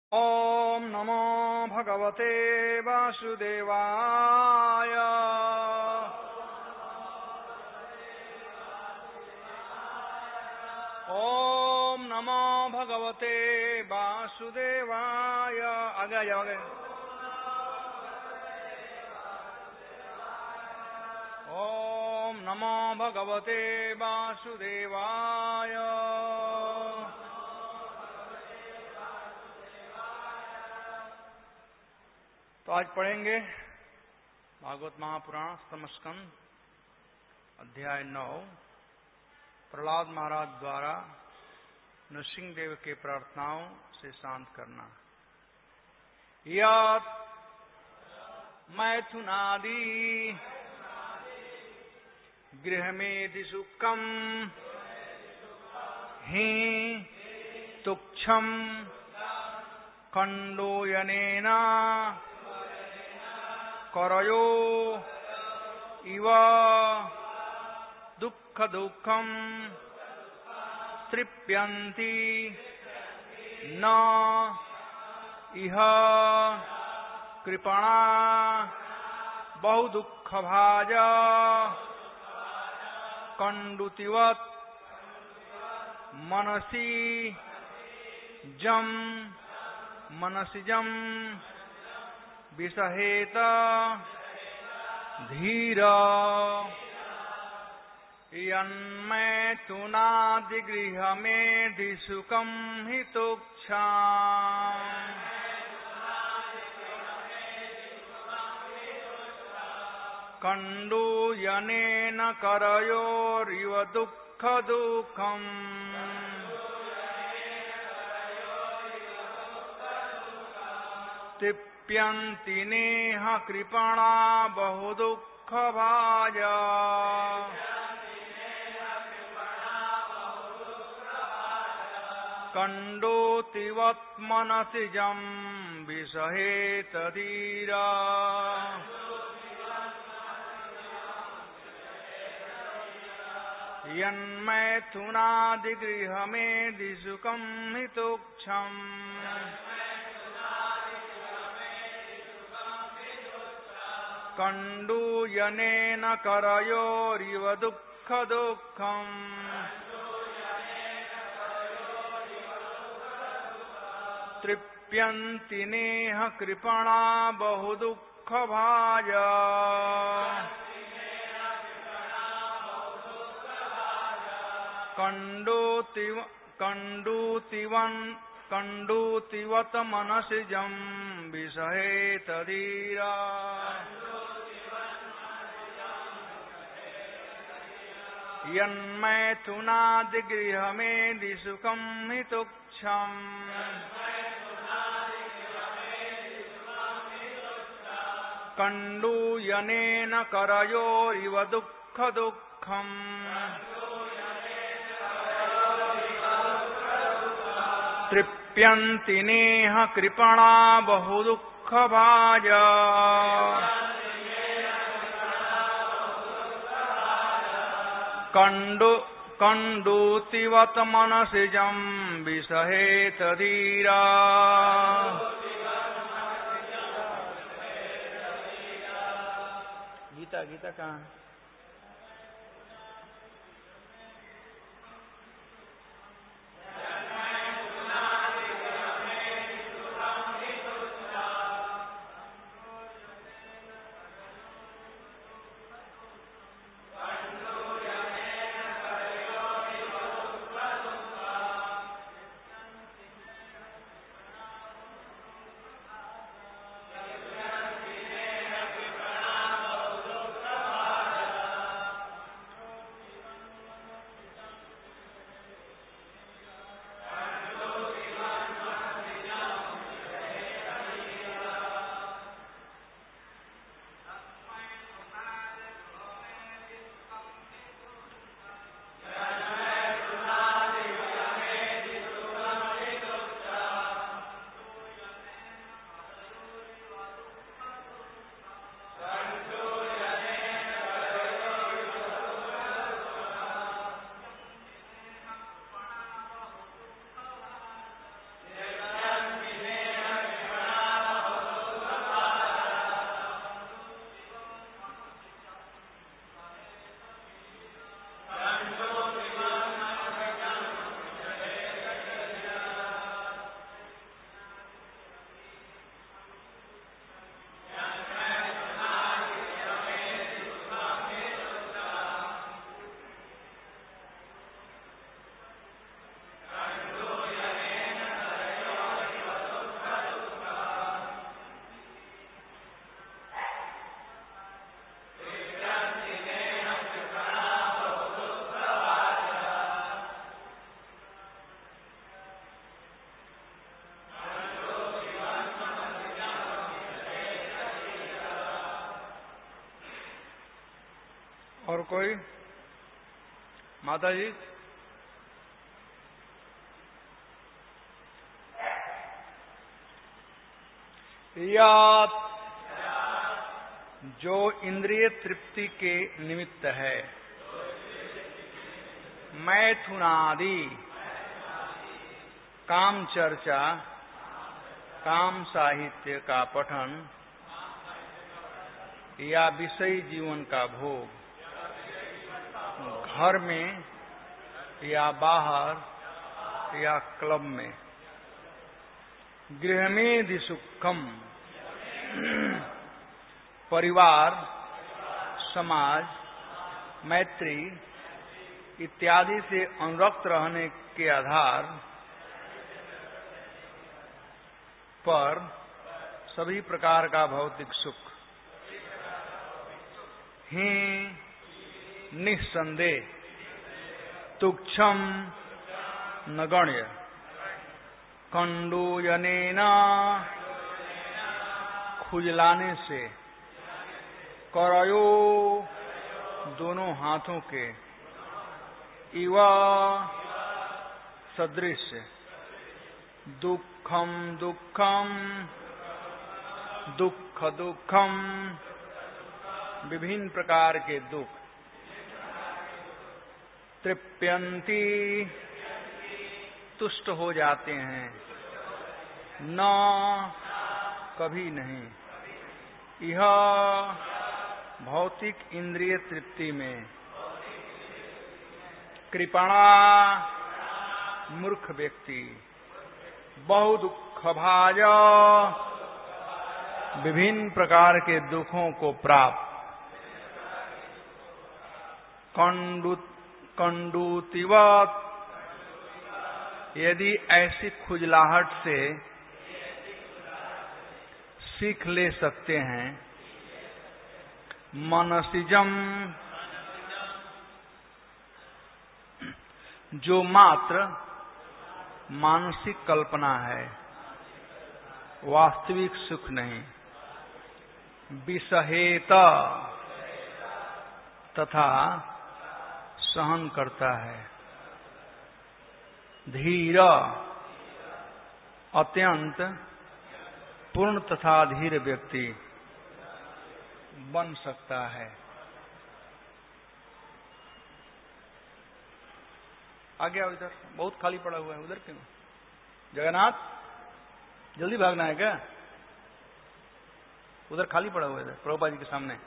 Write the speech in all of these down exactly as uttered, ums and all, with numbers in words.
ओम नमो भगवते वासुदेवाय। ओम नमो भगवते वासुदेवाय। आगे आ जाओ आगे। ओम नमो भगवते वासुदेवाय। तो आज पढ़ेंगे भागवत महापुराण स्तमस्कंद अध्याय नौ। प्रहलाद महाराज द्वारा नृसिंह देव के प्रार्थनाओं से शांत करना। यत् मैथुनादि गृहमेधि सुखम हि तुच्छम खंडोयनेन करयो इव दुःख दुःखम तृप्यन्ति न इह कृपणा बहु दुःख भाज कंडुतिवत् मनसि जम मनसिजम विसहेत धीर यन्मैथुनादिगृहमेधिसुखं हि तुच्छाम् कण्डूयनेन करयोरिव दुःख दुःखम् तृप्यन्ति नेह कृपणा बहु दुःख भाज कंडोतिवत् मनसिजं विसहेत धीरा यन्मैथुनादिगृहमेधिसुखं हि तुच्छम् कंडूयनेन करयोरिव दुःख दुःखम् तृप्यन्ति नेह कृपणा बहु दुःख भाज कंडूतिव कंडूतिवन् कंडूतिवत् मनसिजं विसहेत धीरा यन्मैथुनादिगृहमेधिसुखं हि तुच्छम् कंडूयनेन करयोरिव दुःख दुःखम् तृप्यन्ति नेह कृपणा बहु दुःख भाज कंडू कंडूतिवत् मनसिजं विसहेत धीरा गीता गीता कहाँ? और कोई? माता जी, या जो इंद्रिय तृप्ति के निमित्त है, मैथुनादि काम चर्चा, काम साहित्य का पठन या विषयी जीवन का भोग, घर में या बाहर या क्लब में, गृहमेधि सुखम, परिवार, समाज, मैत्री इत्यादि से अनुरक्त रहने के आधार पर सभी प्रकार का भौतिक सुख ही निस्संदेह तुच्छम नगण्य कंडूयनेन खुजलाने से, करयो दोनों हाथों के, इवा सदृश, दुखम दुखम दुख दुखम विभिन्न प्रकार के दुख, तृप्यंती तुष्ट हो जाते हैं, न कभी नहीं, यह भौतिक इंद्रिय तृप्ति में, कृपणा मूर्ख व्यक्ति, बहु दुख भाज विभिन्न प्रकार के दुखों को प्राप्त, कंडू कंडूतिवत यदि ऐसी खुजलाहट से सीख ले सकते हैं, मनसिजम जो मात्र मानसिक कल्पना है, वास्तविक सुख नहीं, विसहेत तथा सहन करता है, धीर अत्यंत पूर्ण तथा धीर व्यक्ति बन सकता है। आगे आओ, इधर बहुत खाली पड़ा हुआ है, उधर क्यों? जगन्नाथ, जल्दी भागना है क्या? उधर खाली पड़ा हुआ है, इधर प्रभुपाद जी के सामने।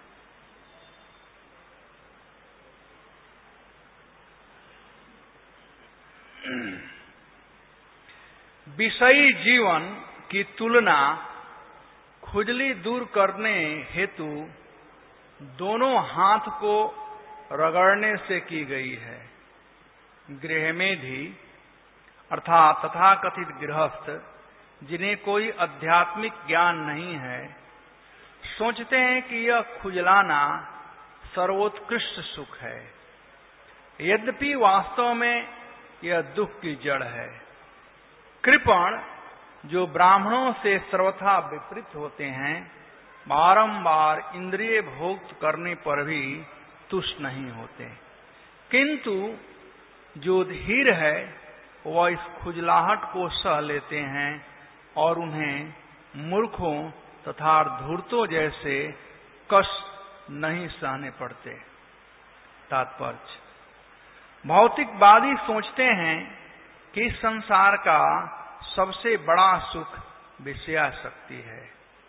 विषयी जीवन की तुलना खुजली दूर करने हेतु दोनों हाथ को रगड़ने से की गई है। गृहमेधि अर्थात तथाकथित गृहस्थ जिन्हें कोई आध्यात्मिक ज्ञान नहीं है, सोचते हैं कि यह खुजलाना सर्वोत्कृष्ट सुख है, यद्यपि वास्तव में यह दुख की जड़ है। कृपण जो ब्राह्मणों से सर्वथा विपरीत होते हैं, बारंबार इंद्रिय भोग करने पर भी तुष्ट नहीं होते, किंतु जो धीर है वह इस खुजलाहट को सह लेते हैं और उन्हें मूर्खों तथा धूर्तों जैसे कष्ट नहीं सहने पड़ते। तात्पर्य, भौतिकवादी सोचते हैं कि संसार का सबसे बड़ा सुख विषयासक्ति है,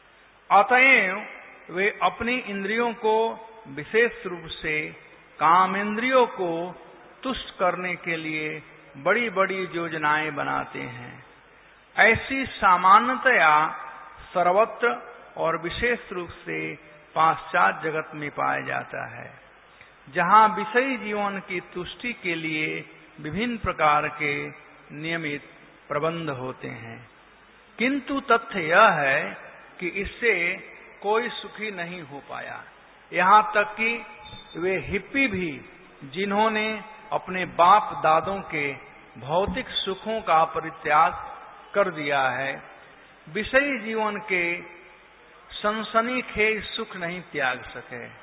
अतएव वे अपनी इंद्रियों को विशेष रूप से काम इंद्रियों को तुष्ट करने के लिए बड़ी बड़ी योजनाएं बनाते हैं। ऐसी सामान्यतया सर्वत्र और विशेष रूप से पाश्चात्य जगत में पाया जाता है, जहां विषयी जीवन की तुष्टि के लिए विभिन्न प्रकार के नियमित प्रबंध होते हैं, किंतु तथ्य यह है कि इससे कोई सुखी नहीं हो पाया। यहाँ तक कि वे हिप्पी भी, जिन्होंने अपने बाप दादों के भौतिक सुखों का परित्याग कर दिया है, विषयी जीवन के सनसनीखेज सुख नहीं त्याग सके।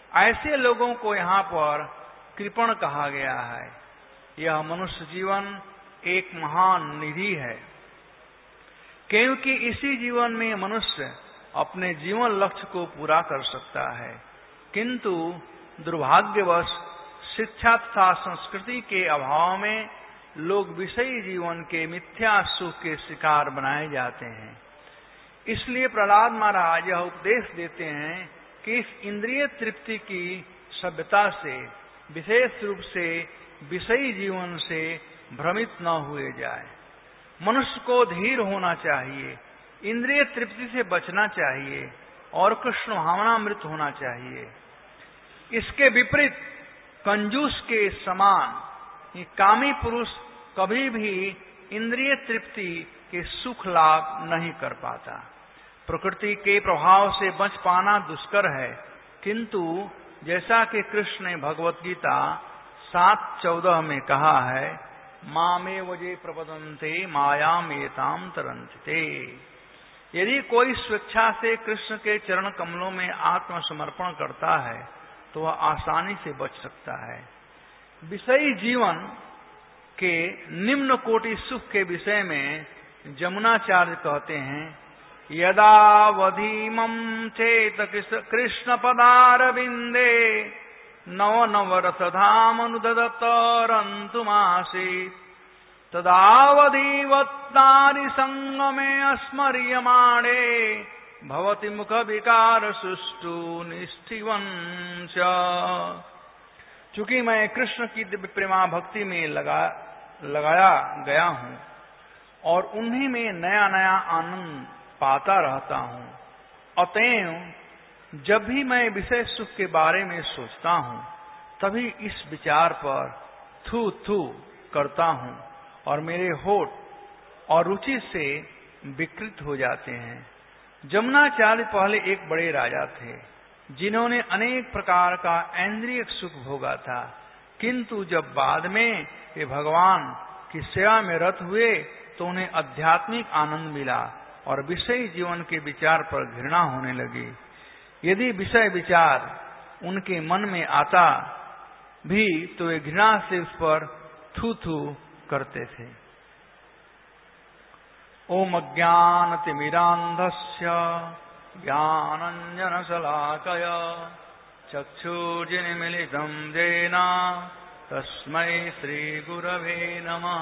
ऐसे लोगों को यहाँ पर कृपण कहा गया है। यह मनुष्य जीवन एक महान निधि है, क्योंकि इसी जीवन में मनुष्य अपने जीवन लक्ष्य को पूरा कर सकता है। किंतु दुर्भाग्यवश शिक्षा तथा संस्कृति के अभाव में लोग विषयी जीवन के मिथ्या सुख के शिकार बनाए जाते हैं। इसलिए प्रहलाद महाराज यह उपदेश देते हैं कि इस इंद्रिय तृप्ति की सभ्यता से, विशेष रूप से विषयी जीवन से भ्रमित न हुए जाए। मनुष्य को धीर होना चाहिए, इंद्रिय तृप्ति से बचना चाहिए और कृष्ण भावनामृत होना चाहिए। इसके विपरीत कंजूस के समान कामी पुरुष कभी भी इंद्रिय तृप्ति के सुख लाभ नहीं कर पाता। प्रकृति के प्रभाव से बच पाना दुष्कर है, किंतु जैसा कि कृष्ण ने भगवत गीता सात चौदह में कहा है, मामे वजे प्रपदन्ते मायामेताम तरन्ते। यदि कोई स्वेच्छा से कृष्ण के चरण कमलों में आत्मसमर्पण करता है तो वह आसानी से बच सकता है। विषयी जीवन के निम्न कोटि सुख के विषय में जमुनाचार्य कहते हैं, यदावधीमं चेत कृष्ण पदारविंदे नव नवरसधामनुदत्तरन्तुमासीत् तदावधीवत्तारि संगमे अस्मर्यमाणे भवति मुख विकार सुष्टु निष्ठिवंश। चूंकि मैं कृष्ण की दिव्य प्रेमा भक्ति में लगा लगाया गया हूं और उन्हीं में नया नया आनंद पाता रहता हूं, अतएव जब भी मैं विषय सुख के बारे में सोचता हूं तभी इस विचार पर थू थू करता हूं और मेरे होठ और रुचि से विकृत हो जाते हैं। जमुनाचार्य पहले एक बड़े राजा थे जिन्होंने अनेक प्रकार का ऐन्द्रिय सुख भोगा था, किंतु जब बाद में वे भगवान की सेवा में रत हुए तो उन्हें आध्यात्मिक आनंद मिला और विषयी जीवन के विचार पर घृणा होने लगी। यदि विषय विचार उनके मन में आता भी तो वे घृणा से उस पर थू थू करते थे। ओम अज्ञानतिमिरान्धस्य ज्ञानाञ्जनशलाकया चक्षुर्जिनिमीलितं येन तस्मै श्रीगुरवे नमः।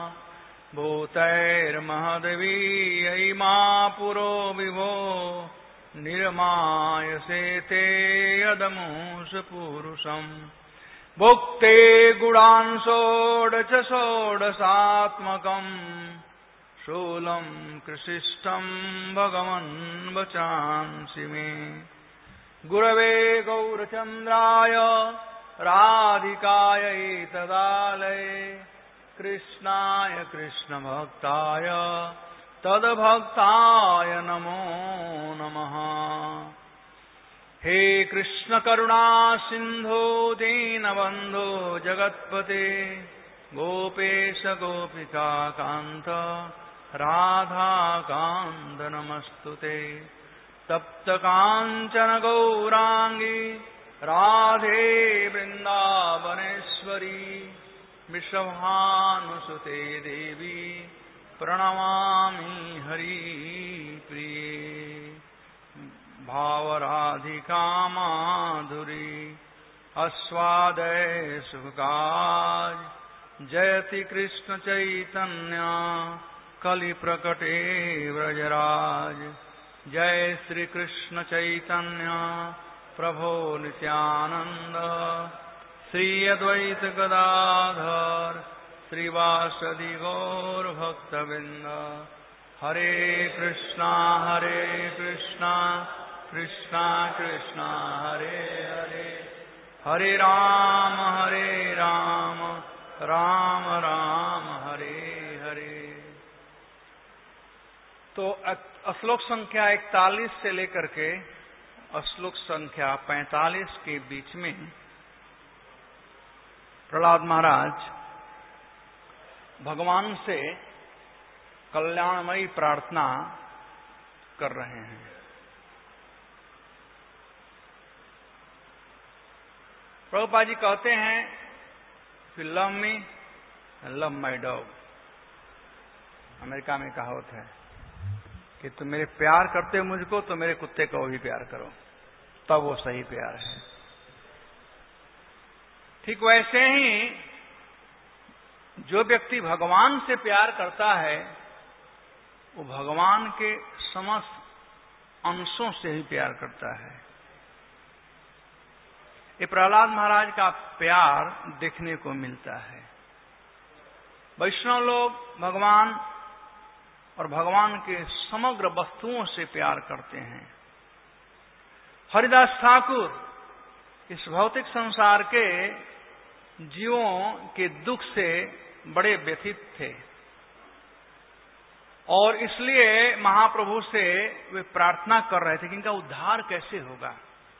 भूतैर्महदेवीयै मा पुरो विभो निर्मायसे ते यदमुष पुरुषम्। भुक्ते गुणांशोडच षोडशात्मकम् शूलं कृशिष्टं भगवन् वचांसि मे। गुरवे गौरचन्द्राय राधिकायै तदालये कृष्णाय कृष्णभक्ताय तद्भक्ताय नमो नमः। हे कृष्ण करुणा सिंधो दीनबन्धो जगत्पते गोपेश गोपिका कांत राधा कांत नमस्तुते। तप्त कांचन गौरांगी राधे वृंदावनेश्वरी विश्वभानुसुते देवी प्रणमामि हरिप्रिये। भावराधिका माधुरी आस्वादय सुखकाज जयति कृष्ण चैतन्य कलि प्रकटे व्रजराज। जय श्री कृष्ण चैतन्य प्रभो नित्यानंद श्री अद्वैत गदाधर श्रीवासदि गौर भक्तवृंद। हरे कृष्णा हरे कृष्णा कृष्णा कृष्णा हरे हरे हरे राम हरे राम राम राम हरे हरे। तो श्लोक संख्या इकतालीस से लेकर के श्लोक संख्या पैंतालीस के बीच में प्रहलाद महाराज भगवान से कल्याणमयी प्रार्थना कर रहे हैं। प्रभुपाद जी कहते हैं कि love me love my dog. America में कहावत है कि तुम मेरे प्यार करते हो मुझको तो मेरे कुत्ते को भी प्यार करो, तब वो सही प्यार है। ठीक वैसे ही जो व्यक्ति भगवान से प्यार करता है वो भगवान के समस्त अंशों से ही प्यार करता है। ये प्रहलाद महाराज का प्यार देखने को मिलता है। वैष्णव लोग भगवान और भगवान के समग्र वस्तुओं से प्यार करते हैं। हरिदास ठाकुर इस भौतिक संसार के जीवों के दुख से बड़े व्यथित थे और इसलिए महाप्रभु से वे प्रार्थना कर रहे थे कि इनका उद्धार कैसे होगा,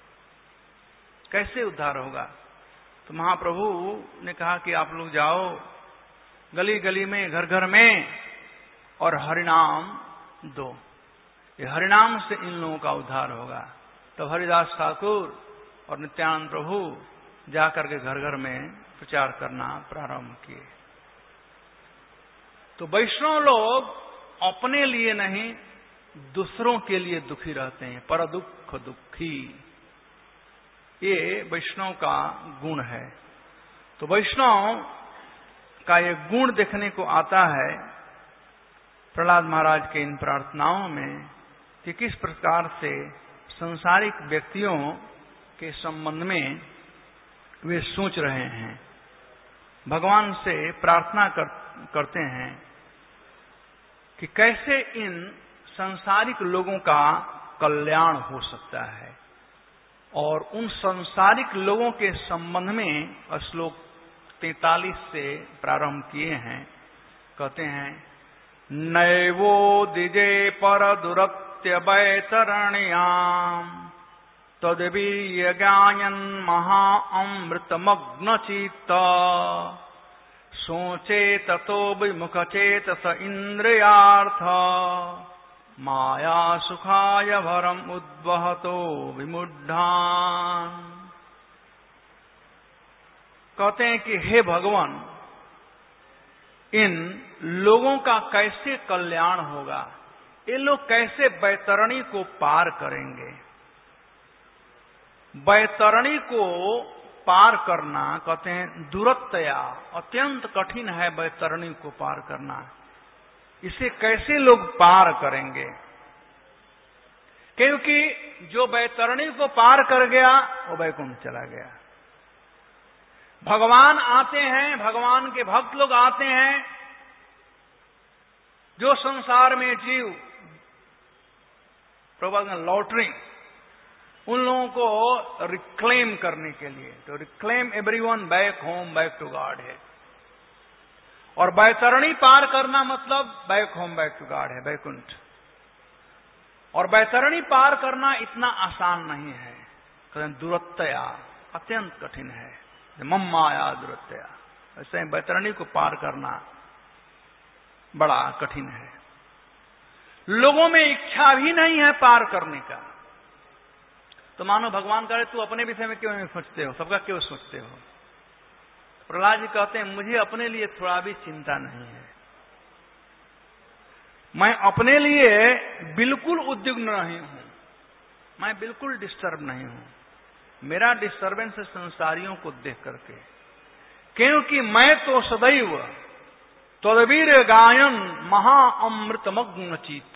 कैसे उद्धार होगा। तो महाप्रभु ने कहा कि आप लोग जाओ गली गली में, घर घर में और हरिनाम दो, ये हरिनाम से इन लोगों का उद्धार होगा। तब तो हरिदास ठाकुर और नित्यानंद प्रभु जाकर के घर घर में प्रचार करना प्रारंभ किए। तो वैष्णव लोग अपने लिए नहीं दूसरों के लिए दुखी रहते हैं, पर दुख दुखी, ये वैष्णव का गुण है। तो वैष्णव का ये गुण देखने को आता है प्रहलाद महाराज के इन प्रार्थनाओं में कि किस प्रकार से सांसारिक व्यक्तियों के संबंध में वे सोच रहे हैं, भगवान से प्रार्थना कर, करते हैं कि कैसे इन सांसारिक लोगों का कल्याण हो सकता है। और उन सांसारिक लोगों के संबंध में श्लोक तैंतालीस से प्रारंभ किए हैं। कहते हैं नैवो दिजे पर दुरत्य वैतरण्याम तद्वीर्य ज्ञायन महा अमृतमग्न चित्त सोचे ततो विमुख चेतस इंद्रियार्थ माया सुखाय भरम उद्वहतो विमुढ़ान। कहते हैं कि हे भगवान, इन लोगों का कैसे कल्याण होगा, ये लोग कैसे बैतरणी को पार करेंगे। बैतरणी को पार करना कहते हैं दुरत्या, अत्यंत कठिन है बैतरणी को पार करना। इसे कैसे लोग पार करेंगे, क्योंकि जो बैतरणी को पार कर गया वो वैकुंठ चला गया। भगवान आते हैं, भगवान के भक्त लोग आते हैं, जो संसार में जीव प्रबल लॉटरी उन लोगों को रिक्लेम करने के लिए, तो reclaim everyone back home back to God है। और बैतरणी पार करना मतलब back home back to God है, बैकुंठ। और बैतरणी पार करना इतना आसान नहीं है, कहते दुरत्या, अत्यंत कठिन है। मम्माया दुरत्या, ऐसे बैतरणी को पार करना बड़ा कठिन है। लोगों में इच्छा भी नहीं है पार करने का। तो मानो भगवान करे तू अपने विषय में क्यों नहीं सोचते हो, सबका क्यों सोचते हो। प्रहलाद जी कहते हैं मुझे अपने लिए थोड़ा भी चिंता नहीं है, मैं अपने लिए बिल्कुल उद्विग्न नहीं हूं, मैं बिल्कुल डिस्टर्ब नहीं हूं। मेरा डिस्टर्बेंस है संसारियों को देख करके, क्योंकि मैं तो सदैव तद्वीर गायन महा अमृतमग्न चित्त,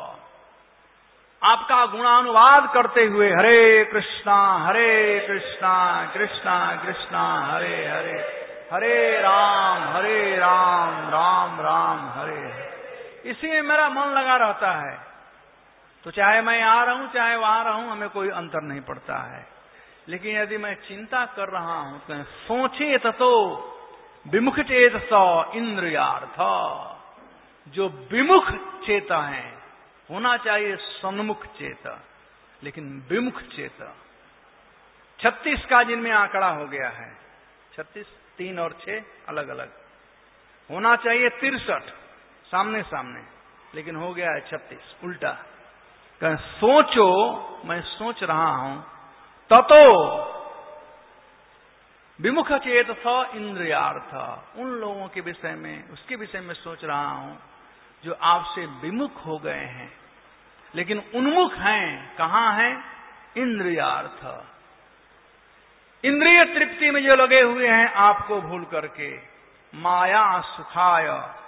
आपका गुणानुवाद करते हुए हरे कृष्णा हरे कृष्णा कृष्णा कृष्णा हरे हरे, हरे राम हरे राम राम राम हरे हरे, इसी में मेरा मन लगा रहता है। तो चाहे मैं आ रहूं चाहे वहां रहूं, हमें कोई अंतर नहीं पड़ता है। लेकिन यदि मैं चिंता कर रहा हूं तो सोचे ततो विमुख चेत स इंद्रियार्थ, जो विमुख चेता है होना चाहिए सन्मुख चेता, लेकिन विमुख चेता। छत्तीस का जिनमें आंकड़ा हो गया है, छत्तीस, तीन और छह अलग अलग, होना चाहिए तिरसठ सामने सामने, लेकिन हो गया है छत्तीस, उल्टा। कहीं सोचो, मैं सोच रहा हूं, ततो विमुख चेत स इंद्रियार्थ, उन लोगों के विषय में, उसके विषय में सोच रहा हूं जो आपसे विमुख हो गए हैं लेकिन उन्मुख हैं। कहां हैं? इंद्रियार्थ, इंद्रिय तृप्ति में जो लगे हुए हैं आपको भूल करके। माया सुखाय,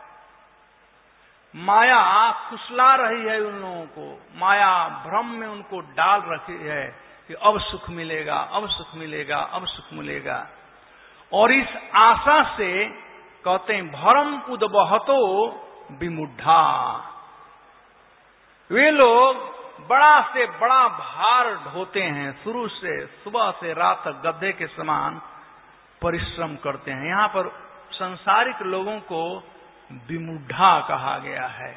माया कुसला रही है उन लोगों को, माया भ्रम में उनको डाल रखी है कि अब सुख मिलेगा, अब सुख मिलेगा, अब सुख मिलेगा। और इस आशा से कहते हैं भरम उद्वहतो विमुढ़ा, वे लोग बड़ा से बड़ा भार ढोते हैं, शुरू से सुबह से रात तक गधे के समान परिश्रम करते हैं। यहां पर सांसारिक लोगों को विमुढ़ा कहा गया है।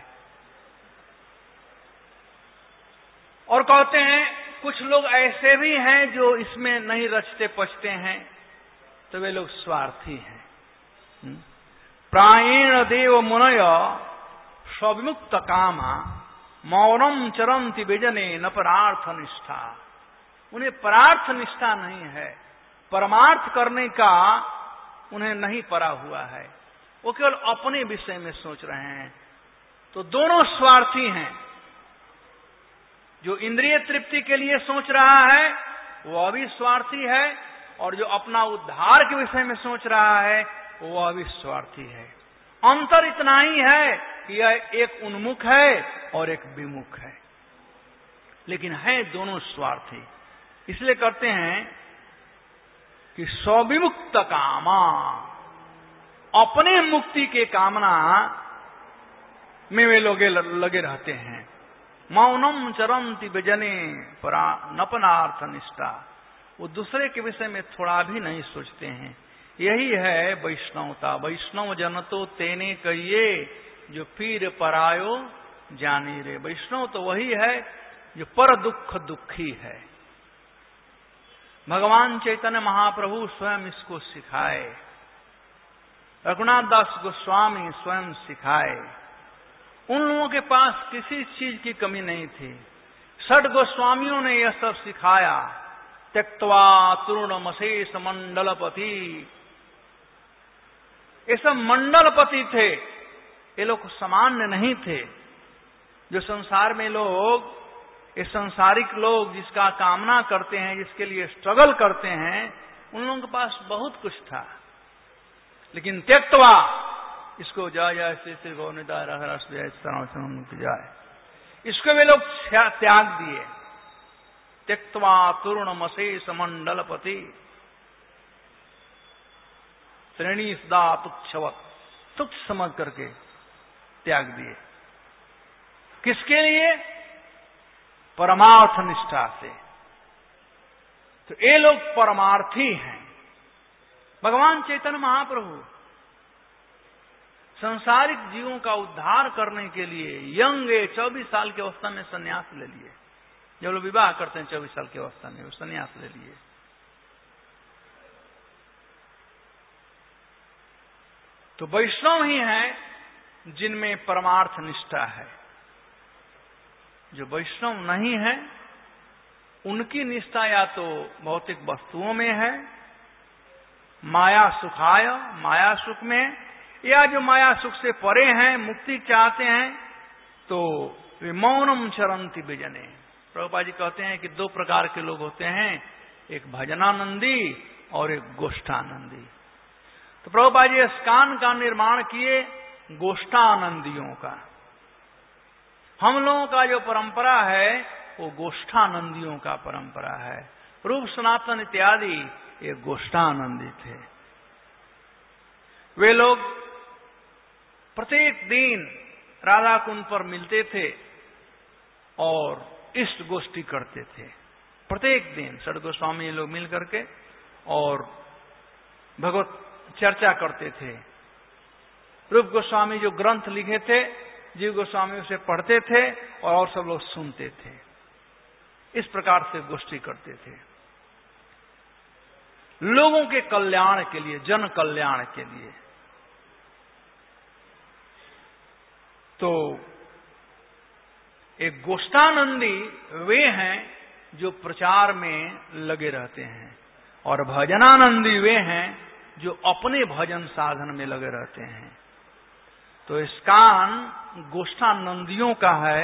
और कहते हैं कुछ लोग ऐसे भी हैं जो इसमें नहीं रचते पचते हैं, तो वे लोग स्वार्थी हैं। प्रायेण देव मुनय स्वविमुक्त कामा मौनम चरंति विजने न परार्थ निष्ठा, उन्हें परार्थ निष्ठा नहीं है, परमार्थ करने का उन्हें नहीं परा हुआ है, वो केवल अपने विषय में सोच रहे हैं। तो दोनों स्वार्थी हैं। जो इंद्रिय तृप्ति के लिए सोच रहा है वह भी स्वार्थी है, और जो अपना उद्धार के विषय में सोच रहा है वह भी स्वार्थी है। अंतर इतना ही है कि यह एक उन्मुख है और एक विमुख है, लेकिन है दोनों स्वार्थी। इसलिए कहते हैं कि स्वविमुक्त कामा, अपने मुक्ति के कामना में वे लोग लगे रहते हैं। मौनम चरंति विजने परा नपनार्थ निष्ठा, वो दूसरे के विषय में थोड़ा भी नहीं सोचते हैं। यही है वैष्णवता। वैष्णव जन तो तेने कहिए जो पीर परायो जानी रे। वैष्णव तो वही है जो पर दुख दुखी है। भगवान चैतन्य महाप्रभु स्वयं इसको सिखाए, रघुनाथ दास गोस्वामी स्वयं सिखाए। उन लोगों के पास किसी चीज की कमी नहीं थी। षट गोस्वामियों ने यह सब सिखाया। त्यक्त्वा तूर्णमशेष मंडलपति, ये सब मंडलपति थे, ये लोग सामान्य नहीं थे। जो संसार में लोग, ये संसारिक लोग जिसका कामना करते हैं, जिसके लिए स्ट्रगल करते हैं, उन लोगों के पास बहुत कुछ था। लेकिन त्यक्त्वा, इसको जा जाए श्री श्री गौनिदा रस जाए, इसको वे लोग त्याग दिए। त्यक्त्वा तूर्णमशेष मंडलपति श्रेणी सदा तुच्छवत, तुच्छ समझ करके त्याग दिए। किसके लिए? परमार्थ निष्ठा से। तो ये लोग परमार्थी हैं। भगवान चैतन्य महाप्रभु संसारिक जीवों का उद्धार करने के लिए यंग ए चौबीस साल की अवस्था में संन्यास ले लिए। जो लोग विवाह करते हैं चौबीस साल की अवस्था में, वो संन्यास ले लिए। तो वैष्णव ही हैं जिनमें परमार्थ निष्ठा है। जो वैष्णव नहीं है उनकी निष्ठा या तो भौतिक वस्तुओं में है, माया सुखाय, माया सुख में, या जो माया सुख से परे हैं, मुक्ति चाहते हैं, तो वे मौनम चरंति विजने। प्रभुपाद जी कहते हैं कि दो प्रकार के लोग होते हैं, एक भजनानंदी और एक गोष्ठानंदी। तो प्रभुपाद जी स्कान का निर्माण किए गोष्ठानंदियों का। हम लोगों का जो परंपरा है वो गोष्ठानंदियों का परंपरा है। रूप सनातन इत्यादि ये गोष्ठानंदी थे। वे लोग प्रत्येक दिन राधा कुंड पर मिलते थे और इष्ट गोष्ठी करते थे। प्रत्येक दिन षड गोस्वामी लोग मिल करके और भगवत चर्चा करते थे। रूप गोस्वामी जो ग्रंथ लिखे थे, जीव गोस्वामी उसे पढ़ते थे और सब लोग सुनते थे। इस प्रकार से गोष्ठी करते थे लोगों के कल्याण के लिए, जन कल्याण के लिए। तो एक गोष्ठानंदी वे हैं जो प्रचार में लगे रहते हैं। और भजनानंदी वे हैं जो अपने भजन साधन में लगे रहते हैं। तो इस्कान गोष्ठानंदियों का है।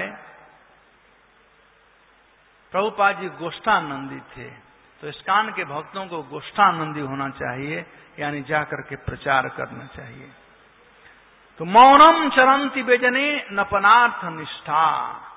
प्रभुपाद जी गोष्ठानंदी थे, तो इस्कान के भक्तों को गोष्ठानंदी होना चाहिए, यानी जाकर के प्रचार करना चाहिए। तो मौनम चरंति बेजने नपनार्थ निष्ठा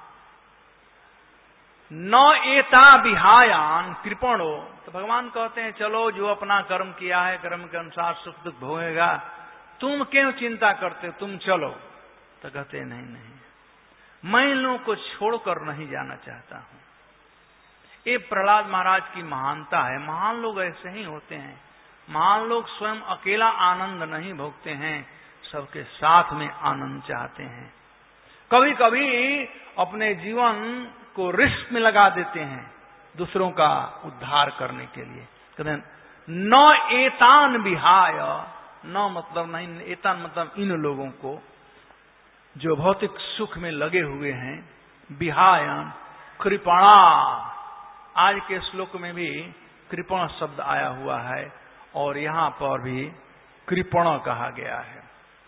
न एता विहायान कृपणो। तो भगवान कहते हैं चलो जो अपना कर्म किया है कर्म के अनुसार सुख दुख भोगेगा, तुम क्यों चिंता करते हो, तुम चलो। तो कहते नहीं नहीं, मैं इन लोगों को छोड़कर नहीं जाना चाहता हूं। ये प्रहलाद महाराज की महानता है। महान लोग ऐसे ही होते हैं। महान लोग स्वयं अकेला आनंद नहीं भोगते हैं, सबके साथ में आनंद चाहते हैं। कभी कभी अपने जीवन को रिस्क में लगा देते हैं दूसरों का उद्धार करने के लिए। कहते हैं न एतान विहाय, न मतलब नहीं, एतान मतलब इन लोगों को जो भौतिक सुख में लगे हुए हैं। विहायन कृपणा, आज के श्लोक में भी कृपण शब्द आया हुआ है और यहां पर भी कृपण कहा गया है।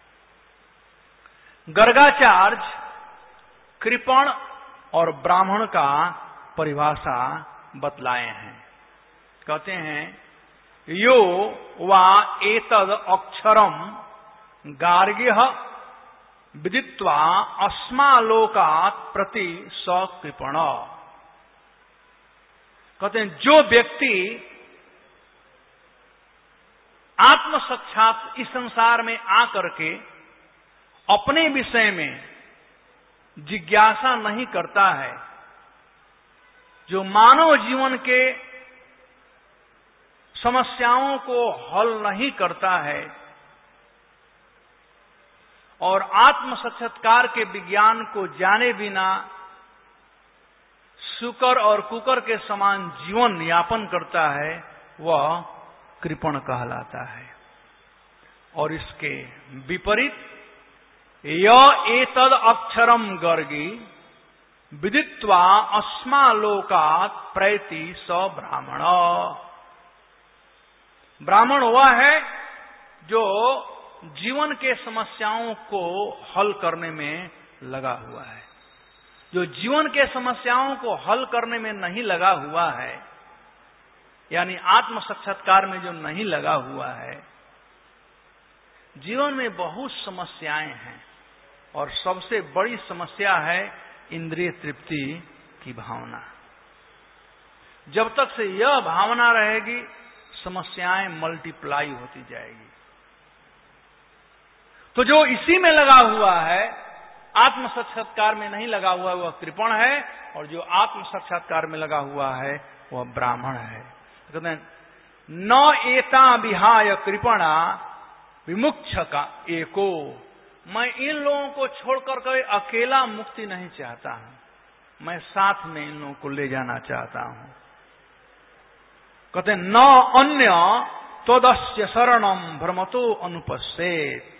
गर्गाचार्य कृपण और ब्राह्मण का परिभाषा बतलाए हैं। कहते हैं यो वा एतद अक्षरम गार्ग्य विदित्वा अस्मालोकात् प्रति सकृपण। कहते हैं जो व्यक्ति आत्म साक्षात इस संसार में आकर के अपने विषय में जिज्ञासा नहीं करता है, जो मानव जीवन के समस्याओं को हल नहीं करता है और आत्म साक्षात्कार के विज्ञान को जाने बिना शुकर और कुकर के समान जीवन यापन करता है, वह कृपण कहलाता है। और इसके विपरीत य एतद अक्षरम गर्गी विदित्वा अस्मालोकात् प्रैति स ब्राह्मण। ब्राह्मण वह है जो जीवन के समस्याओं को हल करने में लगा हुआ है। जो जीवन के समस्याओं को हल करने में नहीं लगा हुआ है, यानी आत्म साक्षात्कार में जो नहीं लगा हुआ है, जीवन में बहुत समस्याएं हैं और सबसे बड़ी समस्या है इंद्रिय तृप्ति की भावना। जब तक से यह भावना रहेगी, समस्याएं मल्टीप्लाई होती जाएगी। तो जो इसी में लगा हुआ है, आत्म साक्षात्कार में नहीं लगा हुआ, वह कृपण है, और जो आत्म साक्षात्कार में लगा हुआ है वह ब्राह्मण है। कहते हैं न एता विहाय कृपणा विमुक्ष का एको। मैं इन लोगों को छोड़कर कभी अकेला मुक्ति नहीं चाहता हूं, मैं साथ में इन लोगों को ले जाना चाहता हूं। कहते न अन्य त्वदस्य शरणम भ्रमतो अनुपस्सेत्।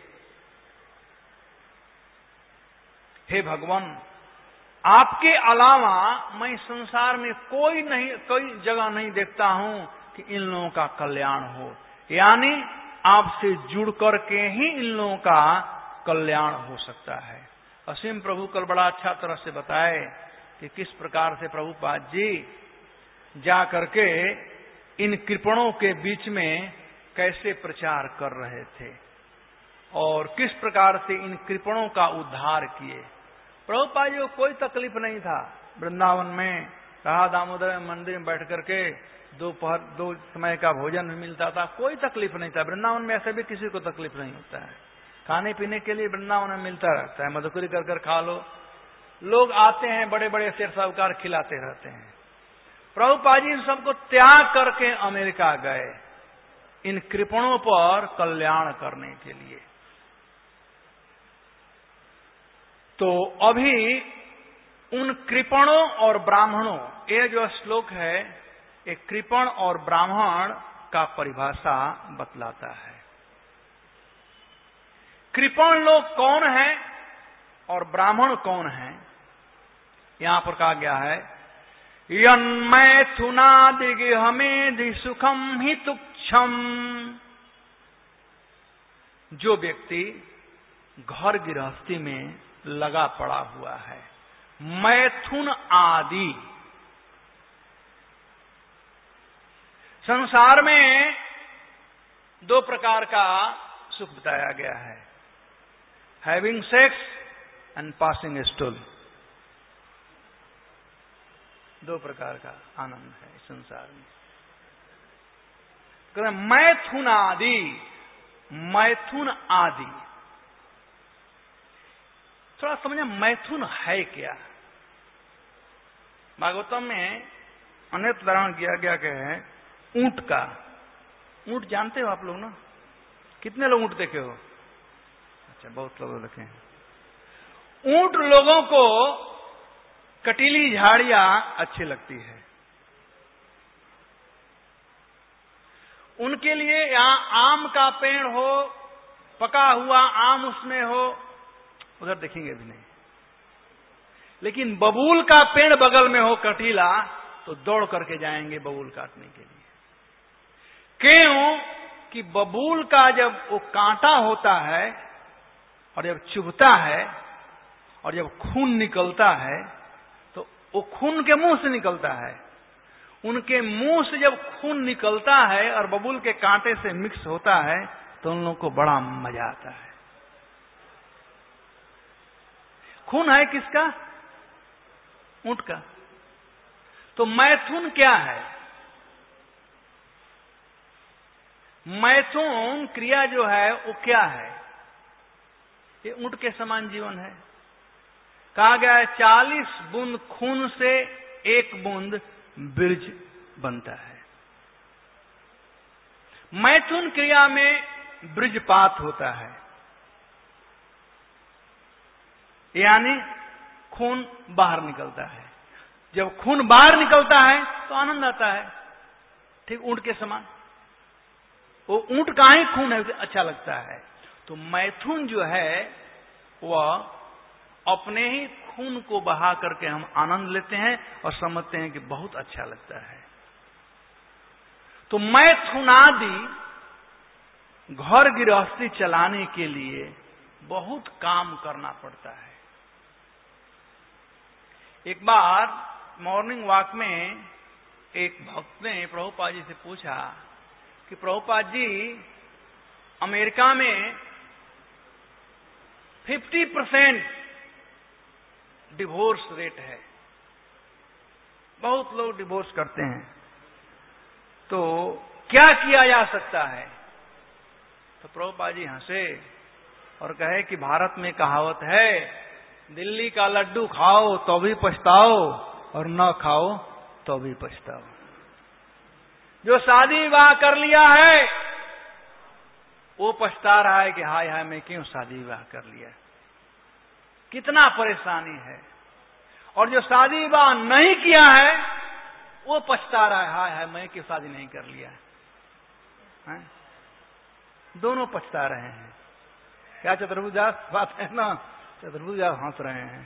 हे भगवान, आपके अलावा मैं संसार में कोई नहीं, कोई जगह नहीं देखता हूं कि इन लोगों का कल्याण हो। यानी आपसे जुड़ करके ही इन लोगों का कल्याण हो सकता है। असीम प्रभु कल बड़ा अच्छा तरह से बताए कि किस प्रकार से प्रभुपाद जी जा करके इन कृपणों के बीच में कैसे प्रचार कर रहे थे और किस प्रकार से इन कृपणों का उद्धार किए। प्रभुपाद जी को कोई तकलीफ नहीं था। वृंदावन में राधा दामोदर मंदिर में बैठ करके दोपहर दो समय का भोजन भी मिलता था, कोई तकलीफ नहीं था। वृंदावन में ऐसे भी किसी को तकलीफ नहीं होता है। खाने पीने के लिए वृंदावन में मिलता रहता है, मधुकरी कर कर खा लो। लोग आते हैं, बड़े बड़े शेर साहूकार खिलाते रहते हैं। प्रभुपाद जी इन सबको त्याग करके अमेरिका गए इन कृपणों पर कल्याण करने के लिए। तो अभी उन कृपणों और ब्राह्मणों, ये जो श्लोक है, एक कृपण और ब्राह्मण का परिभाषा बतलाता है। कृपण लोग कौन हैं और ब्राह्मण कौन हैं? यहां पर कहा गया है यन्मैथुनादिगृहमेधि सुखम हि तुच्छम। जो व्यक्ति घर गृहस्थी में लगा पड़ा हुआ है, मैथुन आदि, संसार में दो प्रकार का सुख बताया गया है, having sex and passing stool. दो प्रकार का आनंद है इस संसार में। मैथुन आदि, मैथुन आदि, थोड़ा समझे मैथुन है क्या। भागवतम में अनेक उदाहरण किया गया कि है ऊंट का। ऊंट जानते हो आप लोग ना? कितने लोग ऊंट देखे हो? अच्छा, बहुत लोग देखे हैं। ऊंट लोगों को कटीली झाड़ियां अच्छी लगती है। उनके लिए यहां आम का पेड़ हो, पका हुआ आम उसमें हो, उधर देखेंगे भी नहीं। लेकिन बबूल का पेड़ बगल में हो कटीला, तो दौड़ करके जाएंगे बबूल काटने के लिए। क्यों कि बबूल का जब वो कांटा होता है और जब चुभता है और जब खून निकलता है, तो वो खून के मुंह से निकलता है। उनके मुंह से जब खून निकलता है और बबूल के कांटे से मिक्स होता है, तो उन लोगों को बड़ा मजा आता है। खून है किसका? ऊंट का। तो मैथुन क्या है? मैथुन क्रिया जो है वो क्या है? ये ऊंट के समान जीवन है। कहा गया है चालीस बूंद खून से एक बूंद बीज बनता है। मैथुन क्रिया में बीजपात होता है, यानी खून बाहर निकलता है। जब खून बाहर निकलता है तो आनंद आता है, ठीक ऊंट के समान। वो ऊंट का ही खून है, उसे अच्छा लगता है। तो मैथुन जो है वह अपने ही खून को बहा करके हम आनंद लेते हैं और समझते हैं कि बहुत अच्छा लगता है। तो मैथुनादि घर गृहस्थी चलाने के लिए बहुत काम करना पड़ता है। एक बार मॉर्निंग वॉक में एक भक्त ने प्रभुपाद जी से पूछा कि प्रभुपाद जी, अमेरिका में पचास परसेंट डिवोर्स रेट है, बहुत लोग डिवोर्स करते हैं, तो क्या किया जा सकता है? तो प्रभुपाद जी हंसे और कहे कि भारत में कहावत है, दिल्ली का लड्डू खाओ तो भी पछताओ और न खाओ तो भी पछताओ। जो शादी विवाह कर लिया है वो पछता रहा है कि हाय हाय मैं क्यों शादी विवाह कर लिया, कितना परेशानी है। और जो शादी विवाह नहीं किया है वो पछता रहा है, हाय हाय मैं क्यों शादी नहीं कर लिया है? दोनों पछता रहे हैं। क्या चतुर्भुजास बात है ना? चतुर्भुजास हंस रहे हैं।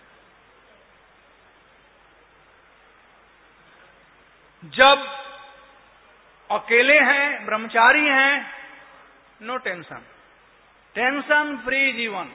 जब अकेले हैं, ब्रह्मचारी हैं, नो टेंशन, टेंशन फ्री जीवन।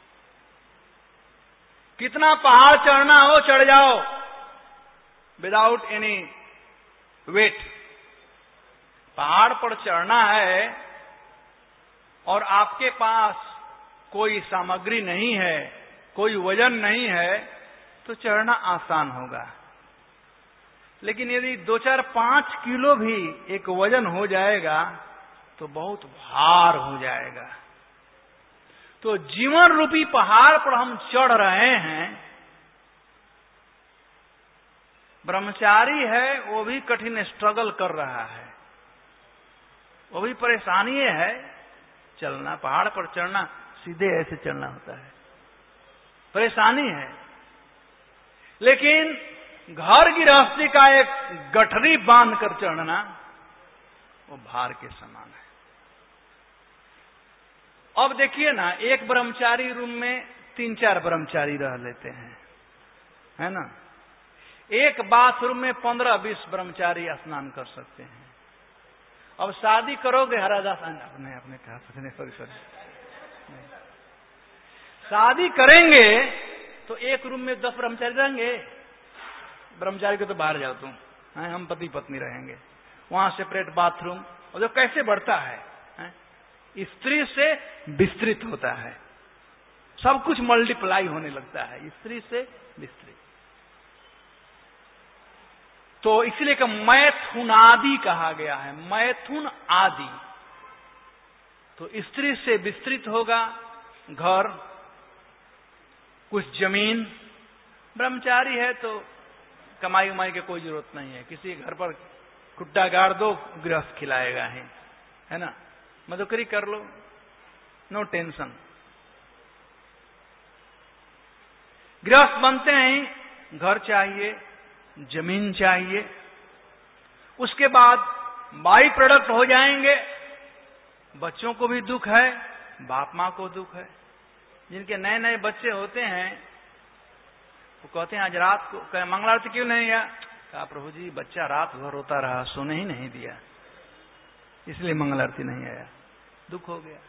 कितना पहाड़ चढ़ना हो चढ़ जाओ विदाउट एनी वेट। पहाड़ पर चढ़ना है और आपके पास कोई सामग्री नहीं है, कोई वजन नहीं है, तो चढ़ना आसान होगा। लेकिन यदि दो चार पांच किलो भी एक वजन हो जाएगा तो बहुत भार हो जाएगा। तो जीवन रूपी पहाड़ पर हम चढ़ रहे हैं। ब्रह्मचारी है वो भी कठिन स्ट्रगल कर रहा है, वो भी परेशानी है। चलना, पहाड़ पर चढ़ना सीधे ऐसे चलना होता है, परेशानी है। लेकिन घर गृहस्थी का एक गठरी बांध कर चढ़ना वो भार के समान है। अब देखिए ना, एक ब्रह्मचारी रूम में तीन चार ब्रह्मचारी रह लेते हैं, है ना? एक बाथरूम में पंद्रह बीस ब्रह्मचारी स्नान कर सकते हैं। अब शादी करोगे हरादास अपने अपने कहा सॉरी सॉरी शादी करेंगे तो एक रूम में दस ब्रह्मचारी रहेंगे। ब्रह्मचारी को तो बाहर जाओ तुम, हम पति पत्नी रहेंगे, वहां सेपरेट बाथरूम। और जो कैसे बढ़ता है, है? स्त्री से विस्तृत होता है, सब कुछ मल्टीप्लाई होने लगता है स्त्री से विस्तृत। तो इसलिए कि मैथुनादि कहा गया है, मैथुन आदि। तो स्त्री से विस्तृत होगा घर, कुछ जमीन। ब्रह्मचारी है तो कमाई उमाई की कोई जरूरत नहीं है, किसी घर पर कुट्टा गाड़ दो, गृहस्थ खिलाएगा है, है ना, मधुकरी कर लो, नो टेंशन। गृहस्थ बनते हैं, घर चाहिए, जमीन चाहिए, उसके बाद बाई प्रोडक्ट हो जाएंगे। बच्चों को भी दुख है, बाप मां को दुख है। जिनके नए नए बच्चे होते हैं वो कहते हैं आज रात को कहे मंगलारती क्यों नहीं आया? कहा प्रभु जी बच्चा रात भर रोता रहा, सोने ही नहीं दिया, इसलिए मंगलारती नहीं आया। दुख हो गया।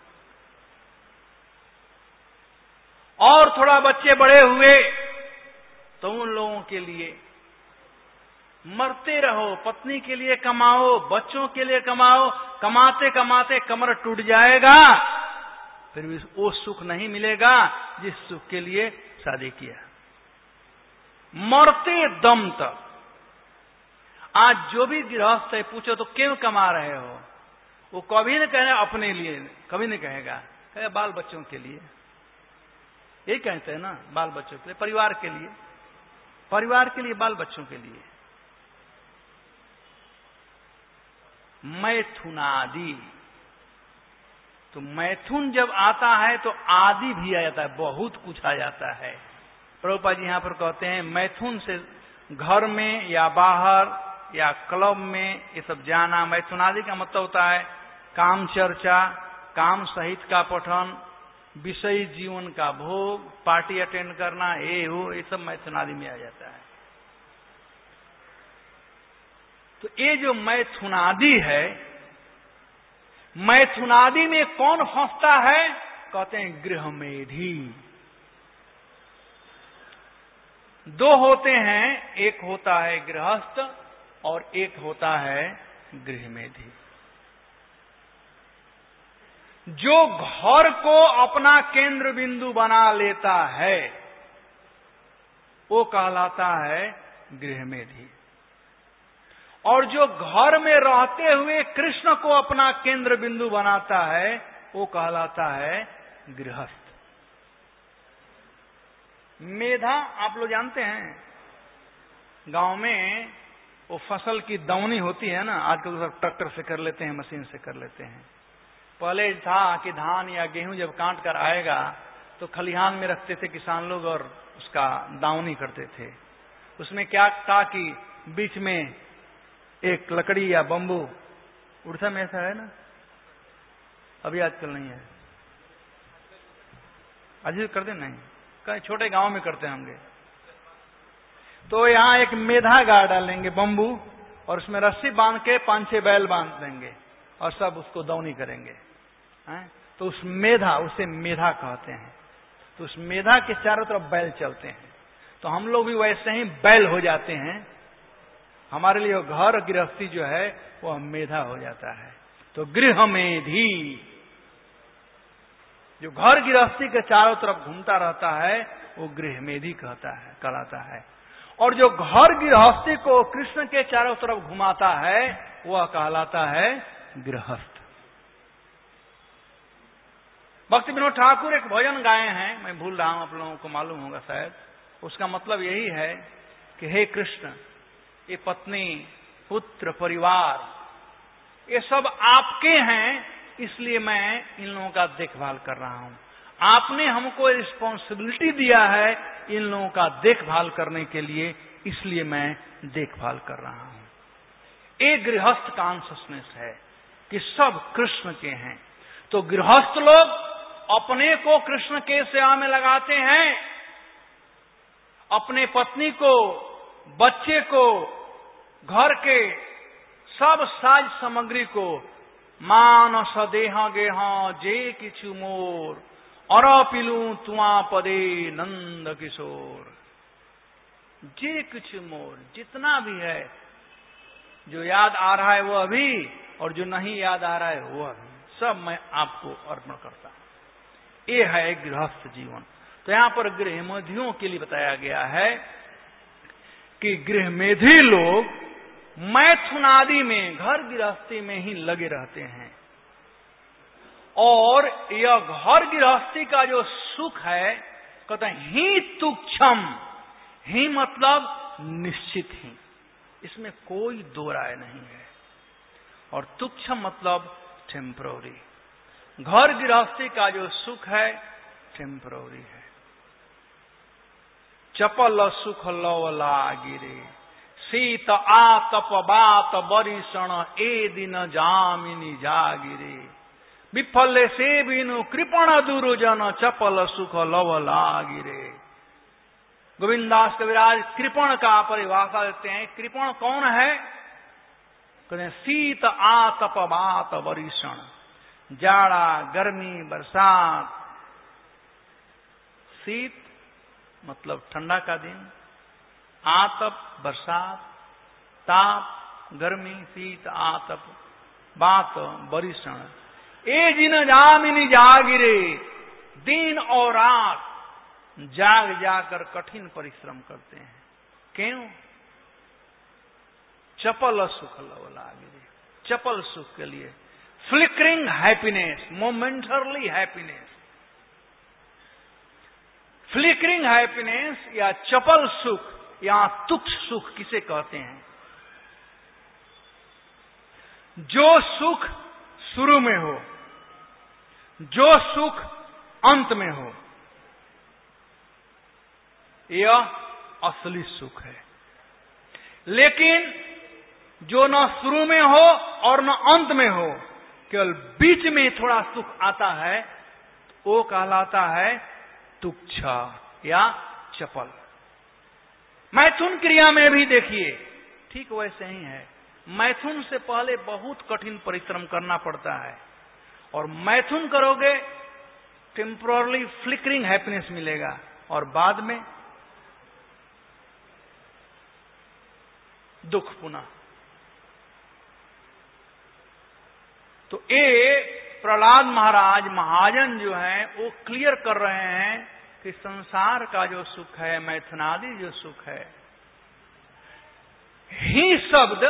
और थोड़ा बच्चे बड़े हुए तो उन लोगों के लिए मरते रहो, पत्नी के लिए कमाओ, बच्चों के लिए कमाओ, कमाते कमाते कमर टूट जाएगा, फिर भी वो सुख नहीं मिलेगा जिस सुख के लिए शादी किया। मरते दम तक। आज जो भी गृहस्थ है पूछो तो क्यों कमा रहे हो, वो कभी नहीं कहेगा अपने लिए, कभी नहीं कहेगा, कहेगा बाल बच्चों के लिए। यही कहते हैं ना, बाल बच्चों के लिए, परिवार के लिए, परिवार के लिए, बाल बच्चों के लिए। मैथुनादि। तो मैथुन जब आता है तो आदि भी आ जाता है, बहुत कुछ आ जाता है। प्रभुपाद जी यहां पर कहते हैं मैथुन से घर में या बाहर या क्लब में ये सब जाना। मैथुनादि का मतलब होता है काम चर्चा, काम सहित का पठन, विषयी जीवन का भोग, पार्टी अटेंड करना, ये हो, ये सब मैथुनादि में आ जाता है। तो ये जो मैथुनादि है, मैथुनादि में कौन फंसता है? कहते हैं गृहमेधी। दो होते हैं, एक होता है गृहस्थ और एक होता है गृहमेधी। जो घर को अपना केंद्र बिंदु बना लेता है वो कहलाता है गृहमेधी, और जो घर में रहते हुए कृष्ण को अपना केंद्र बिंदु बनाता है वो कहलाता है गृहस्थ। मेधा आप लोग जानते हैं, गांव में वो फसल की दौनी होती है ना, आजकल तो सब ट्रैक्टर से कर लेते हैं, मशीन से कर लेते हैं। पहले था कि धान या गेहूं जब काट कर आएगा तो खलिहान में रखते थे किसान लोग और उसका दावनी करते थे। उसमें क्या था कि बीच में एक लकड़ी या बंबू, उड़ीसा में ऐसा है ना, अभी आजकल नहीं है, अजीब कर दे नहीं, कहीं छोटे गांव में करते होंगे। तो यहाँ एक मेधा गाड़ डालेंगे बंबू, और उसमें रस्सी बांध के पांच छह बैल बांध देंगे और सब उसको दौनी करेंगे। है? तो उस मेधा, उसे मेधा कहते हैं। तो उस मेधा के चारों तरफ बैल चलते हैं। तो हम लोग भी वैसे ही बैल हो जाते हैं। हमारे लिए घर गृहस्थी जो है वो मेधा हो जाता है। तो गृहमेधी, जो घर गृहस्थी के चारों तरफ घूमता रहता है वो गृहमेधी कहता है, कहलाता है। और जो घर गृहस्थी को कृष्ण के चारों तरफ घुमाता है वह कहलाता है गृहस्थ। भक्ति विनोद ठाकुर एक भजन गाए हैं, मैं भूल रहा हूं, आप लोगों को मालूम होगा शायद। उसका मतलब यही है कि हे कृष्ण, ये पत्नी, पुत्र, परिवार, ये सब आपके हैं, इसलिए मैं इन लोगों का देखभाल कर रहा हूं। आपने हमको रिस्पॉन्सिबिलिटी दिया है इन लोगों का देखभाल करने के लिए, इसलिए मैं देखभाल कर रहा हूं। एक गृहस्थ कॉन्शसनेस है कि सब कृष्ण के हैं। तो गृहस्थ लोग अपने को कृष्ण के सेवा में लगाते हैं, अपने पत्नी को बच्चे को, घर के सब साज सामग्री को मानस देह गेह जे किछु मोर और पिलू तुआ पदे नंद किशोर। जे कुछ मोर, जितना भी है, जो याद आ रहा है वो अभी, और जो नहीं याद आ रहा है वो अभी, सब मैं आपको अर्पण करता हूं। ये है गृहस्थ जीवन। तो यहां पर गृहमेधियों के लिए बताया गया है कि गृहमेधी लोग मैथुन आदि में, घर गृहस्थी में ही लगे रहते हैं, और यह घर गृहस्थी का जो सुख है, कहते हैं ही तुच्छम, ही मतलब निश्चित ही, इसमें कोई दो राय नहीं है, और तुच्छम मतलब टेम्पररी। घर गृहस्थी का जो सुख है टेम्पररी है। चपल सुख लव लागिरे, शीत आतप बात बरिषण ए दिन जामिनी जागिरे, विफल से बिनु कृपण दुरुजन चपल सुख लव लागिरे। गोविंदास कविराज कृपण का परिभाषा देते हैं। कृपण कौन है? कहते हैं शीत आतप बात बरिषण, जाड़ा गर्मी बरसात। शीत मतलब ठंडा का दिन, आतप बरसात, ताप गर्मी, शीत आतप बात बरिषण। ए जिन जामिनी जागिरे, दिन और रात जाग जाकर कठिन परिश्रम करते हैं। क्यों? चपल सुख लव लागिरे, चपल सुख के लिए, flickering happiness, momentarily happiness. Flickering happiness या चपल सुख या तुच्छ सुख किसे कहते हैं? जो सुख शुरू में हो, जो सुख अंत में हो, यह असली सुख है। लेकिन जो न शुरू में हो और न अंत में हो, केवल बीच में थोड़ा सुख आता है, वो कहलाता है तुच्छ या चपल। मैथुन क्रिया में भी देखिए ठीक वैसे ही है। मैथुन से पहले बहुत कठिन परिश्रम करना पड़ता है, और मैथुन करोगे टेम्पोरली फ्लिकरिंग हैप्पीनेस मिलेगा, और बाद में दुख पुनः। तो ये प्रहलाद महाराज महाजन जो हैं वो क्लियर कर रहे हैं कि संसार का जो सुख है, मैथुनादि जो सुख है, ही शब्द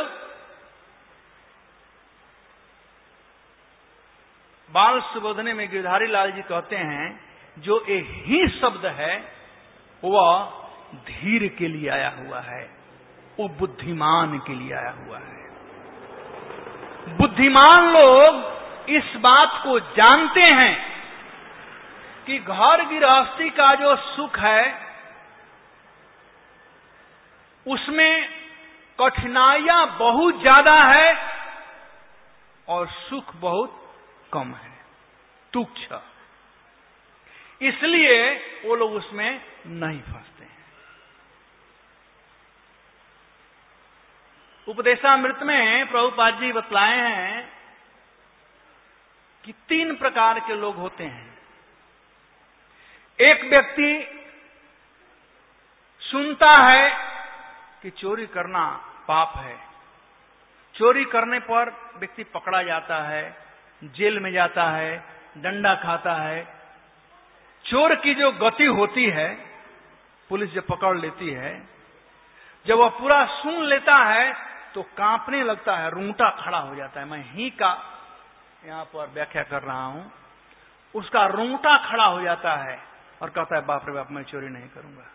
बाल सुबोधने में गिरधारी लाल जी कहते हैं, जो ये ही शब्द है वह धीर के लिए आया हुआ है, वो बुद्धिमान के लिए आया हुआ है। बुद्धिमान लोग इस बात को जानते हैं कि घर गृहस्थी का जो सुख है उसमें कठिनाइयां बहुत ज्यादा है और सुख बहुत कम है, तुच्छ। इसलिए वो लोग उसमें नहीं फंसते हैं। उपदेशामृत में प्रभुपाद जी बतलाए हैं कि तीन प्रकार के लोग होते हैं। एक व्यक्ति सुनता है कि चोरी करना पाप है, चोरी करने पर व्यक्ति पकड़ा जाता है, जेल में जाता है, डंडा खाता है। चोर की जो गति होती है, पुलिस जब पकड़ लेती है, जब वह पूरा सुन लेता है तो कांपने लगता है, रूंटा खड़ा हो जाता है। मैं ही का यहां पर व्याख्या कर रहा हूं। उसका रूंटा खड़ा हो जाता है और कहता है बाप रे बाप, मैं चोरी नहीं करूंगा।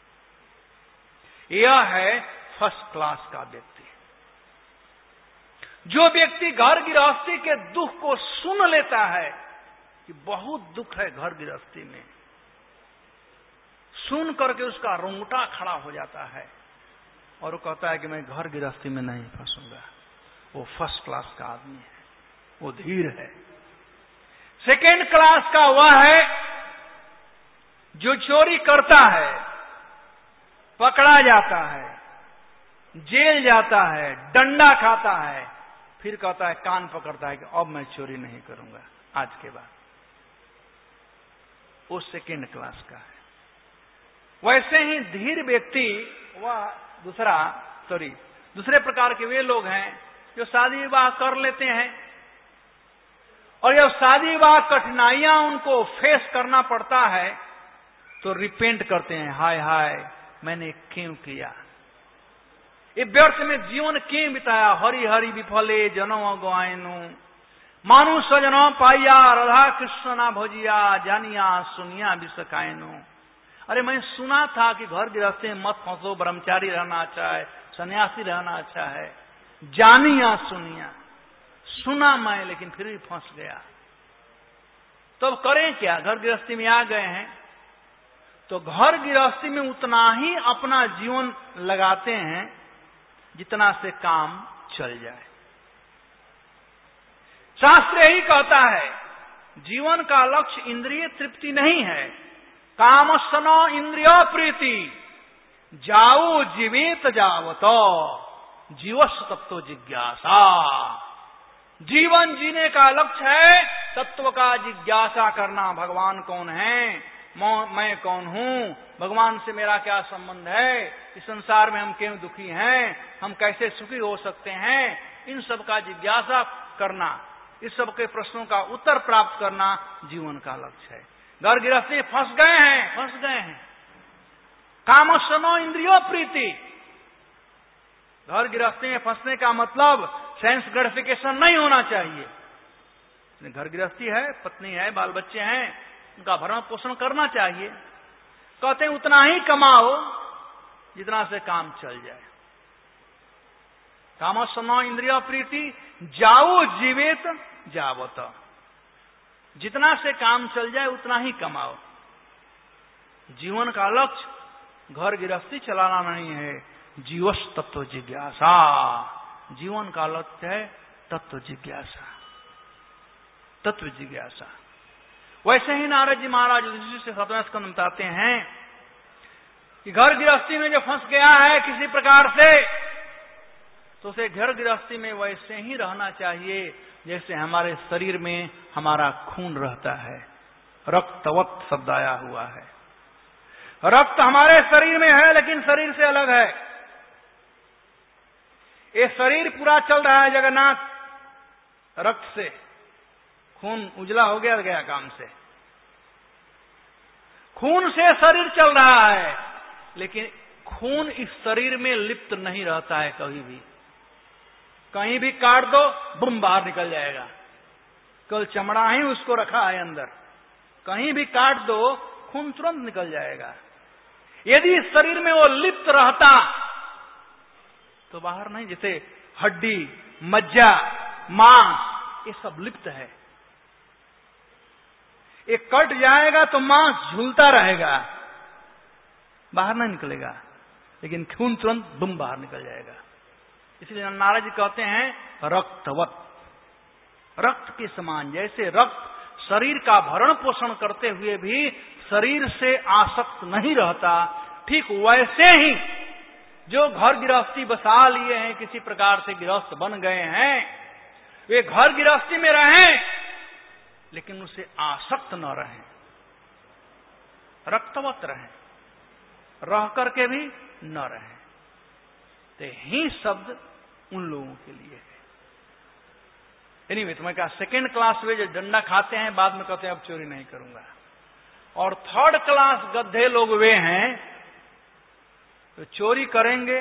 यह है फर्स्ट क्लास का व्यक्ति। जो व्यक्ति घर गृहस्थी के दुख को सुन लेता है कि बहुत दुख है घर गृहस्थी में, सुन करके उसका रोंगटा खड़ा हो जाता है और वो कहता है कि मैं घर गृहस्थी में नहीं फंसूंगा, वो फर्स्ट क्लास का आदमी है, वो धीर है। सेकेंड क्लास का वह है जो चोरी करता है, पकड़ा जाता है, जेल जाता है, डंडा खाता है, फिर कहता है, कान पकड़ता है कि अब मैं चोरी नहीं करूंगा आज के बाद। वो सेकेंड क्लास का है। वैसे ही धीर व्यक्ति वह दूसरा सॉरी दूसरे प्रकार के वे लोग हैं जो शादी विवाह कर लेते हैं और जब शादी विवाह कठिनाइयां उनको फेस करना पड़ता है तो रिपेंट करते हैं, हाय हाय मैंने क्यों किया, ये व्यर्थ में जीवन क्यों बिताया। हरि हरि विफले जनो गवायनु मानु सजनो पाइया राधा कृष्ण ना भजिया जानिया सुनिया विषकायनु। अरे मैं सुना था कि घर गृहस्थी में मत फंसो, ब्रह्मचारी रहना अच्छा है, सन्यासी रहना अच्छा है, जानिया सुनिया, सुना मैं लेकिन फिर भी फंस गया। तो अब करें क्या, घर गृहस्थी में आ गए हैं तो घर गृहस्थी में उतना ही अपना जीवन लगाते हैं जितना से काम चल जाए। शास्त्र यही कहता है जीवन का लक्ष्य इंद्रिय तृप्ति नहीं है, काम सनो इंद्रियो प्रीति जाओ जीवित जावतो जीवस्व तत्व जिज्ञासा। जीवन जीने का लक्ष्य है तत्व का जिज्ञासा करना, भगवान कौन है, मैं कौन हूं, भगवान से मेरा क्या संबंध है, इस संसार में हम क्यों दुखी हैं, हम कैसे सुखी हो सकते हैं, इन सब का जिज्ञासा करना, इस सब के प्रश्नों का उत्तर प्राप्त करना जीवन का लक्ष्य है। घर गृहस्थी फंस गए हैं फंस गए हैं कामसनो इंद्रियो प्रीति। घर गृहस्थी में फंसने का मतलब सेंस ग्रेटिफिकेशन नहीं होना चाहिए। घर गृहस्थी है, पत्नी है, बाल बच्चे हैं, उनका भरण पोषण करना चाहिए। कहते हैं उतना ही कमाओ जितना से काम चल जाए। कामसनो इंद्रियो प्रीति जाओ जीवित जावत, जितना से काम चल जाए उतना ही कमाओ। जीवन का लक्ष्य घर गृहस्थी चलाना नहीं है, जीवस तत्व जिज्ञासा। जीवन का लक्ष्य है तत्व जिज्ञासा, तत्व जिज्ञासा। वैसे ही नारद जी महाराज युधिष्ठिर से सातवें स्कंद में बताते हैं कि घर गृहस्थी में जो फंस गया है किसी प्रकार से, तो उसे घर गृहस्थी में वैसे ही रहना चाहिए जैसे हमारे शरीर में हमारा खून रहता है। रक्तवत शब्द आया हुआ है। रक्त हमारे शरीर में है लेकिन शरीर से अलग है। ये शरीर पूरा चल रहा है जगन्नाथ रक्त से, खून उजला हो गया गया काम से, खून से शरीर चल रहा है लेकिन खून इस शरीर में लिप्त नहीं रहता है कभी भी। कहीं भी काट दो बुम बाहर निकल जाएगा, कल चमड़ा ही उसको रखा है अंदर, कहीं भी काट दो खून तुरंत निकल जाएगा। यदि इस शरीर में वो लिप्त रहता तो बाहर नहीं, जैसे हड्डी, मज्जा, मांस ये सब लिप्त है। एक कट जाएगा तो मांस झूलता रहेगा, बाहर नहीं निकलेगा, लेकिन खून तुरंत बुम बाहर निकल जाएगा। इसलिए नारद जी कहते हैं रक्तवत, रक्त के समान। जैसे रक्त शरीर का भरण पोषण करते हुए भी शरीर से आसक्त नहीं रहता, ठीक वैसे ही जो घर गृहस्थी बसा लिए हैं, किसी प्रकार से गृहस्थ बन गए हैं, वे घर गृहस्थी में रहें लेकिन उसे आसक्त न रहें, रक्तवत रहें, रह करके भी न रहें। तो ही शब्द उन लोगों के लिए है। एनीवे, तो मैं कहा सेकेंड क्लास वे जो डंडा खाते हैं बाद में कहते हैं अब चोरी नहीं करूंगा। और थर्ड क्लास गधे लोग वे हैं तो चोरी करेंगे,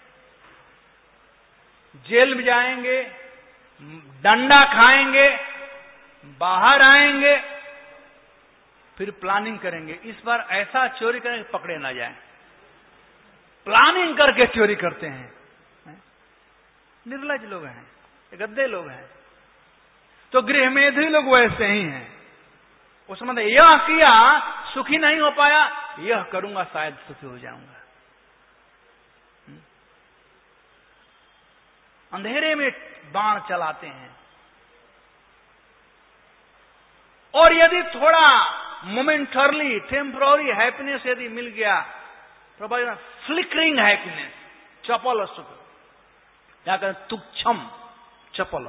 जेल में जाएंगे, डंडा खाएंगे, बाहर आएंगे, फिर प्लानिंग करेंगे इस बार ऐसा चोरी करेंगे पकड़े ना जाए। प्लानिंग करके चोरी करते हैं। निर्लज लोग हैं, गद्दे लोग हैं। तो गृहमेधी लोग वैसे ही हैं। उस समय यह किया सुखी नहीं हो पाया, यह करूंगा शायद सुखी हो जाऊंगा। अंधेरे में बाण चलाते हैं। और यदि थोड़ा मोमेंटरली टेम्पररी हैप्पीनेस यदि मिल गया, तो फ्लिकरिंग हैप्पीनेस, चपल सुख, या कहते तुच्छम, चपल।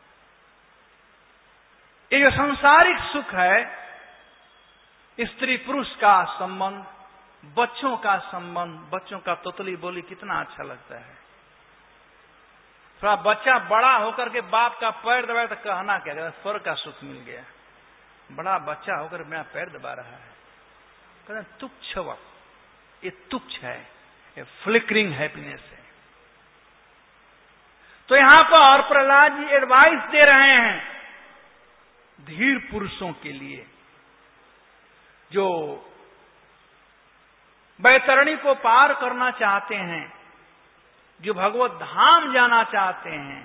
ये जो सांसारिक सुख है, स्त्री पुरुष का संबंध, बच्चों का संबंध, बच्चों का तोतली बोली कितना अच्छा लगता है। थोड़ा बच्चा बड़ा होकर के बाप का पैर दबाए तो कहना क्या, स्वर्ग का सुख मिल गया। बड़ा बच्चा होकर मेरा पैर दबा रहा है, कहते तुच्छ, ये तुच्छ है, ये फ्लिकरिंग हैप्पीनेस है। तो यहां पर प्रहलाद जी एडवाइस दे रहे हैं धीर पुरुषों के लिए, जो बैतरणी को पार करना चाहते हैं, जो भगवत धाम जाना चाहते हैं,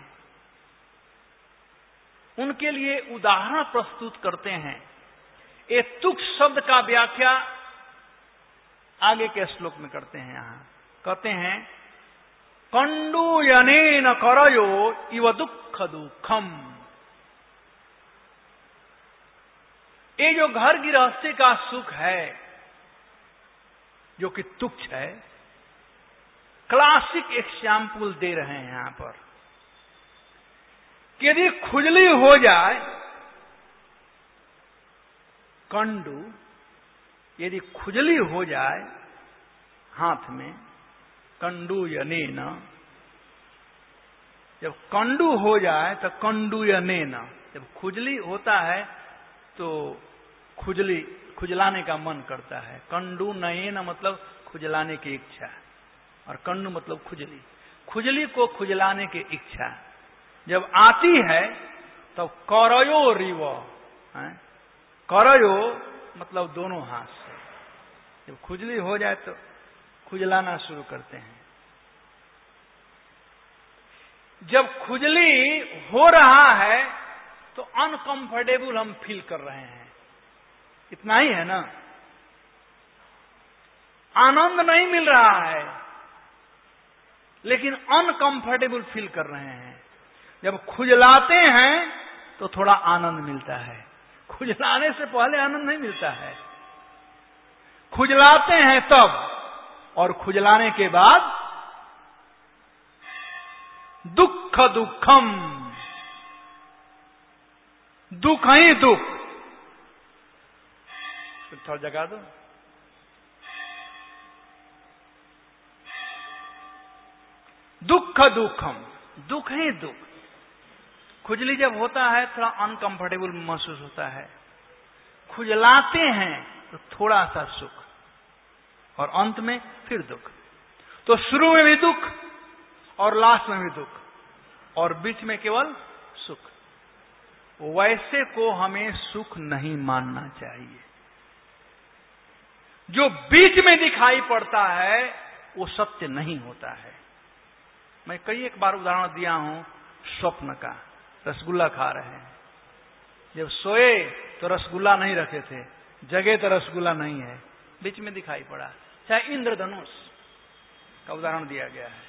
उनके लिए उदाहरण प्रस्तुत करते हैं। ये तुक्ष शब्द का व्याख्या आगे के श्लोक में करते हैं। यहां कहते हैं कंडूयनेन करयो इव दुख दुखम। ये जो घर गृहस्थी का सुख है, जो कि तुच्छ है, क्लासिक एग्जाम्पल दे रहे हैं यहां पर। यदि खुजली हो जाए, कंडू, यदि खुजली हो जाए हाथ में, कंडू यनेन, जब कंडू हो जाए तो कंडू यनेन, जब खुजली होता है तो खुजली, खुजलाने का मन करता है। कंडू नयन मतलब खुजलाने की इच्छा, और कंडू मतलब खुजली, खुजली को खुजलाने की इच्छा जब आती है तब तो करयो रिव, करयो मतलब दोनों हाथ से, जब खुजली हो जाए तो खुजलाना शुरू करते हैं। जब खुजली हो रहा है तो अनकंफर्टेबल हम फील कर रहे हैं, इतना ही है ना, आनंद नहीं मिल रहा है, लेकिन अनकंफर्टेबल फील कर रहे हैं। जब खुजलाते हैं तो थोड़ा आनंद मिलता है, खुजलाने से पहले आनंद नहीं मिलता है। खुजलाते हैं तब, और खुजलाने के बाद दुख दुखम, दुख ही दुख। थोड़ा जगा दो। दुख दुखम, दुख ही दुख। खुजली जब होता है थोड़ा अनकंफर्टेबल महसूस होता है, खुजलाते हैं तो थोड़ा सा सुख, और अंत में फिर दुख। तो शुरू में भी दुख और लास्ट में भी दुख, और बीच में केवल सुख। वैसे को हमें सुख नहीं मानना चाहिए। जो बीच में दिखाई पड़ता है वो सत्य नहीं होता है। मैं कई एक बार उदाहरण दिया हूं स्वप्न का। रसगुल्ला खा रहे हैं, जब सोए तो रसगुल्ला नहीं रखे थे, जगे तो रसगुल्ला नहीं है, बीच में दिखाई पड़ा। चाहे इंद्रधनुष का उदाहरण दिया गया है।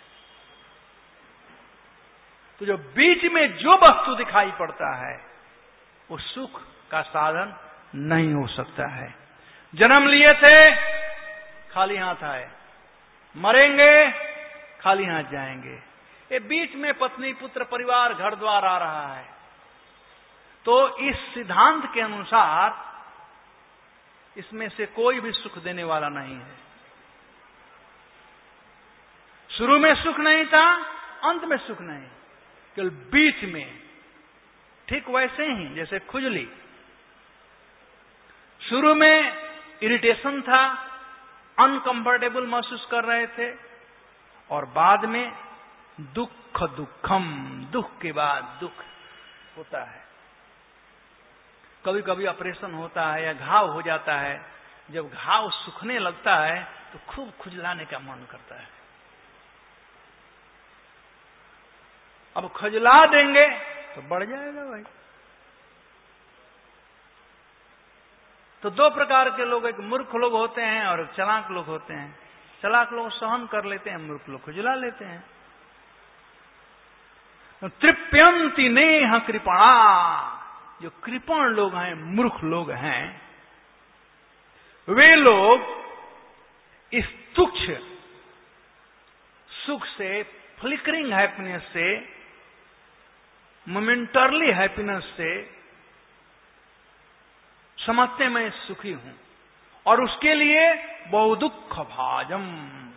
तो जो बीच में जो वस्तु दिखाई पड़ता है वो सुख का साधन नहीं हो सकता है। जन्म लिए थे, खाली हाथ आए, मरेंगे खाली हाथ जाएंगे। ये बीच में पत्नी पुत्र परिवार घर द्वार आ रहा है। तो इस सिद्धांत के अनुसार इसमें से कोई भी सुख देने वाला नहीं है। शुरू में सुख नहीं था, अंत में सुख नहीं, केवल बीच में। ठीक वैसे ही जैसे खुजली, शुरू में इरिटेशन था, अनकंफर्टेबल महसूस कर रहे थे, और बाद में दुख दुखम, दुख के बाद दुख होता है। कभी कभी ऑपरेशन होता है या घाव हो जाता है, जब घाव सूखने लगता है तो खूब खुजलाने का मन करता है। अब खुजला देंगे तो बढ़ जाएगा भाई। तो दो प्रकार के लोग, एक मूर्ख लोग होते हैं और एक चालाक लोग होते हैं। चालाक लोग सहन कर लेते हैं, मूर्ख लोग खुजला लेते हैं। तृप्यंती नेह कृपणा, जो कृपण लोग हैं, मूर्ख लोग हैं, वे लोग इस तुच्छ सुख से फ्लिकरिंग हैप्पीनेस से, मोमेंटरली हैप्पीनेस से समझते मैं सुखी हूं, और उसके लिए बहु दुख भाजम,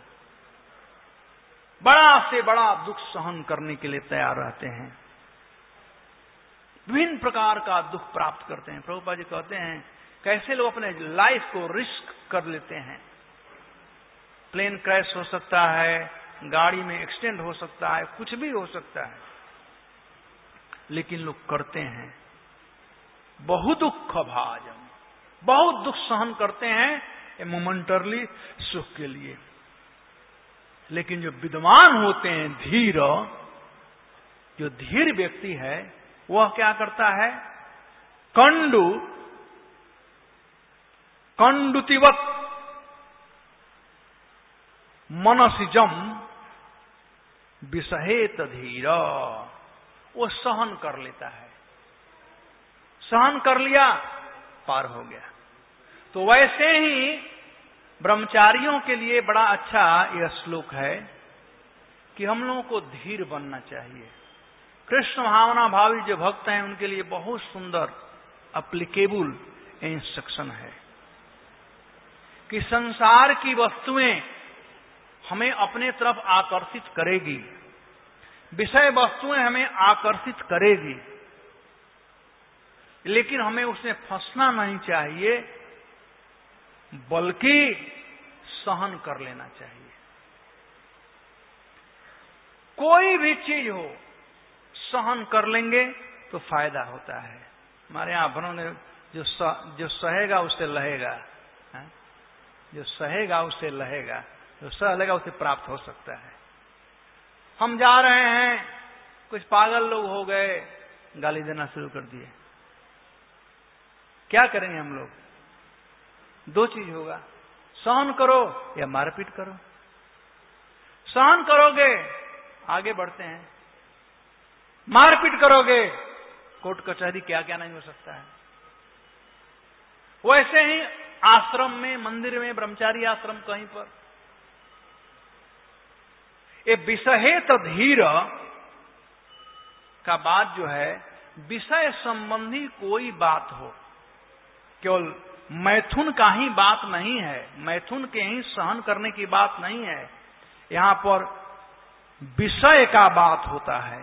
बड़ा से बड़ा दुख सहन करने के लिए तैयार रहते हैं, विभिन्न प्रकार का दुख प्राप्त करते हैं। प्रभुपाद जी कहते हैं कैसे लोग अपने लाइफ को रिस्क कर लेते हैं। प्लेन क्रैश हो सकता है, गाड़ी में एक्सीडेंट हो सकता है, कुछ भी हो सकता है, लेकिन लोग करते हैं। बहु दुख भाजम, बहुत दुख सहन करते हैं मोमेंटरली सुख के लिए। लेकिन जो विद्वान होते हैं, धीर, जो धीर व्यक्ति है, वह क्या करता है? कंडु कंडुतिवत मनसिजम विसहेत धीर, वो सहन कर लेता है। सहन कर लिया, पार हो गया। तो वैसे ही ब्रह्मचारियों के लिए बड़ा अच्छा यह श्लोक है कि हम लोगों को धीर बनना चाहिए। कृष्ण भावना भावी जो भक्त हैं उनके लिए बहुत सुंदर एप्लीकेबल इंस्ट्रक्शन है कि संसार की वस्तुएं हमें अपने तरफ आकर्षित करेगी, विषय वस्तुएं हमें आकर्षित करेगी, लेकिन हमें उसमें फंसना नहीं चाहिए, बल्कि सहन कर लेना चाहिए। कोई भी चीज हो, सहन कर लेंगे तो फायदा होता है। हमारे यहां अपनों ने जो सह, जो सहेगा उससे लहेगा, है? जो सहेगा उससे लहेगा, जो सह लेगा उसे प्राप्त हो सकता है। हम जा रहे हैं, कुछ पागल लोग हो गए, गाली देना शुरू कर दिए, क्या करेंगे हम लोग? दो चीज होगा, सहन करो या मारपीट करो। सहन करोगे आगे बढ़ते हैं, मारपीट करोगे कोर्ट कचहरी क्या क्या नहीं हो सकता है। वैसे ही आश्रम में, मंदिर में, ब्रह्मचारी आश्रम कहीं पर ये विषहेत धीर का बात जो है, विषय संबंधी कोई बात हो, केवल मैथुन का ही बात नहीं है, मैथुन के ही सहन करने की बात नहीं है। यहां पर विषय का बात होता है।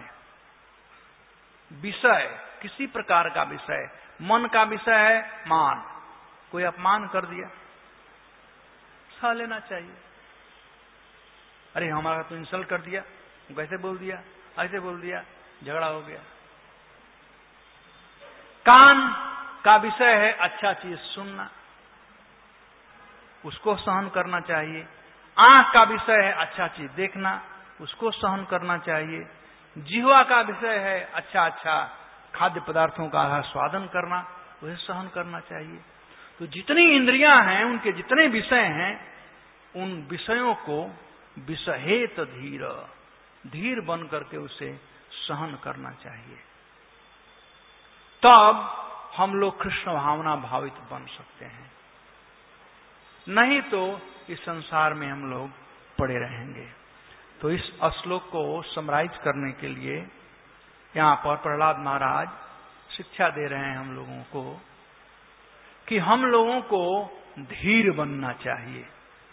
विषय किसी प्रकार का विषय, मन का विषय है मान, कोई अपमान कर दिया, सह लेना चाहिए। अरे हमारा तो इंसल्ट कर दिया, कैसे बोल दिया, ऐसे बोल दिया, झगड़ा हो गया। कान का विषय है अच्छा चीज सुनना, उसको सहन करना चाहिए। आंख का विषय है अच्छा चीज देखना, उसको सहन करना चाहिए। जिह्वा का विषय है अच्छा अच्छा खाद्य पदार्थों का आस्वादन करना, उसे सहन करना चाहिए। तो जितनी इंद्रियां हैं, उनके जितने विषय हैं, उन विषयों को विषहेत धीर, धीर बन करके उसे सहन करना चाहिए। तब हम लोग कृष्ण भावना भावित बन सकते हैं, नहीं तो इस संसार में हम लोग पड़े रहेंगे। तो इस श्लोक को समराइज करने के लिए यहां पर प्रहलाद महाराज शिक्षा दे रहे हैं हम लोगों को कि हम लोगों को धीर बनना चाहिए।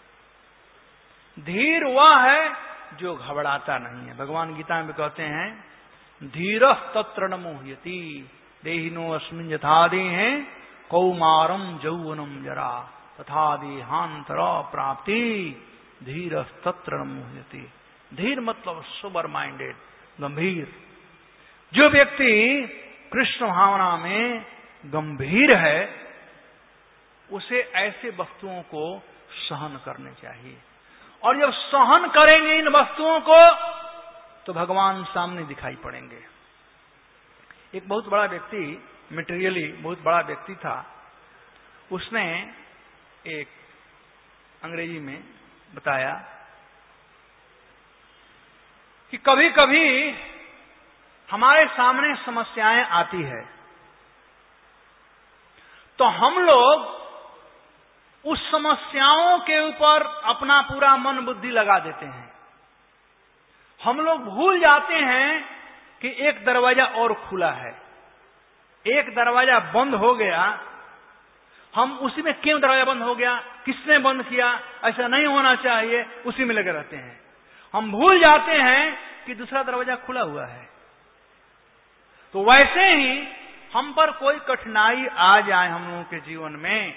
धीर वह है जो घबराता नहीं है। भगवान गीता में कहते हैं धीरः तत्र न मुह्यति देहिनो अस्मिन् यथा देहे कौमारम यौवनम जरा तथा देहांतरा प्राप्ति धीरः तत्र न मुह्यति। धीर मतलब सोबर माइंडेड, गंभीर। जो व्यक्ति कृष्ण भावना में गंभीर है, उसे ऐसे वस्तुओं को सहन करने चाहिए। और जब सहन करेंगे इन वस्तुओं को, तो भगवान सामने दिखाई पड़ेंगे। एक बहुत बड़ा व्यक्ति, मटेरियली बहुत बड़ा व्यक्ति था, उसने एक अंग्रेजी में बताया कि कभी कभी हमारे सामने समस्याएं आती है, तो हम लोग उस समस्याओं के ऊपर अपना पूरा मन बुद्धि लगा देते हैं। हम लोग भूल जाते हैं कि एक दरवाजा और खुला है, एक दरवाजा बंद हो गया, हम उसी में क्यों दरवाजा बंद हो गया, किसने बंद किया, ऐसा नहीं होना चाहिए, उसी में लगे रहते हैं। हम भूल जाते हैं कि दूसरा दरवाजा खुला हुआ है। तो वैसे ही हम पर कोई कठिनाई आ जाए हम लोगों के जीवन में,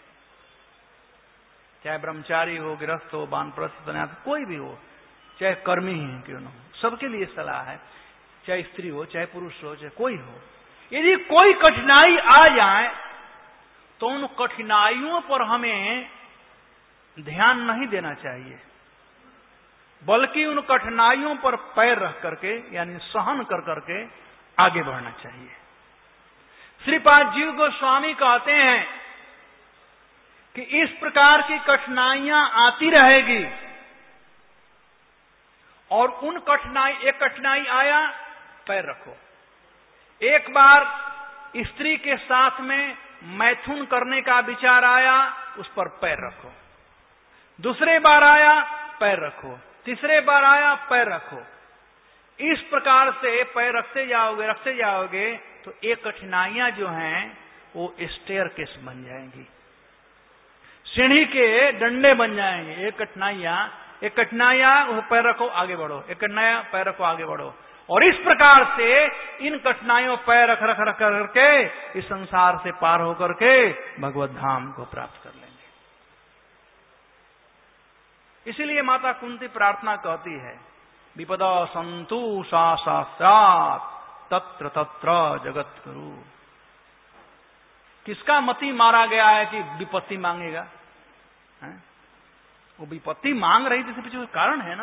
चाहे ब्रह्मचारी हो, गृहस्थ हो, वानप्रस्थ, सन्यासी, कोई भी हो, चाहे कर्मी ही क्यों न हो, सबके लिए सलाह है, चाहे स्त्री हो, चाहे पुरुष हो, चाहे कोई हो, यदि कोई कठिनाई आ जाए तो उन कठिनाइयों पर हमें ध्यान नहीं देना चाहिए, बल्कि उन कठिनाइयों पर पैर रख करके यानी सहन कर करके आगे बढ़ना चाहिए। श्रीपाद जीव गोस्वामी कहते हैं कि इस प्रकार की कठिनाइयां आती रहेगी और उन कठिनाई, एक कठिनाई आया, पैर रखो। एक बार स्त्री के साथ में मैथुन करने का विचार आया, उस पर पैर रखो। दूसरे बार आया, पैर रखो। तीसरे बार आया, पैर रखो। इस प्रकार से पैर रखते जाओगे रखते जाओगे तो एक कठिनाइयां जो हैं वो स्टेयरकेस बन जाएंगी, सीढ़ी के डंडे बन जाएंगे। एक कठिनाइयां एक कठिनाइयां उस पैर रखो, आगे बढ़ो, एक कठिनाइयां पैर रखो, आगे बढ़ो। और इस प्रकार से इन कठिनाइयों पैर रख रख रख करके इस संसार से पार होकर के भगवत धाम को प्राप्त कर लेंगे। इसीलिए माता कुंती प्रार्थना कहती है, विपदा संतु सा सा स्यात् तत्र तत्र जगत गुरु। किसका मति मारा गया है कि विपत्ति मांगेगा? है? वो विपत्ति मांग रही थी, इसके पीछे कारण है ना,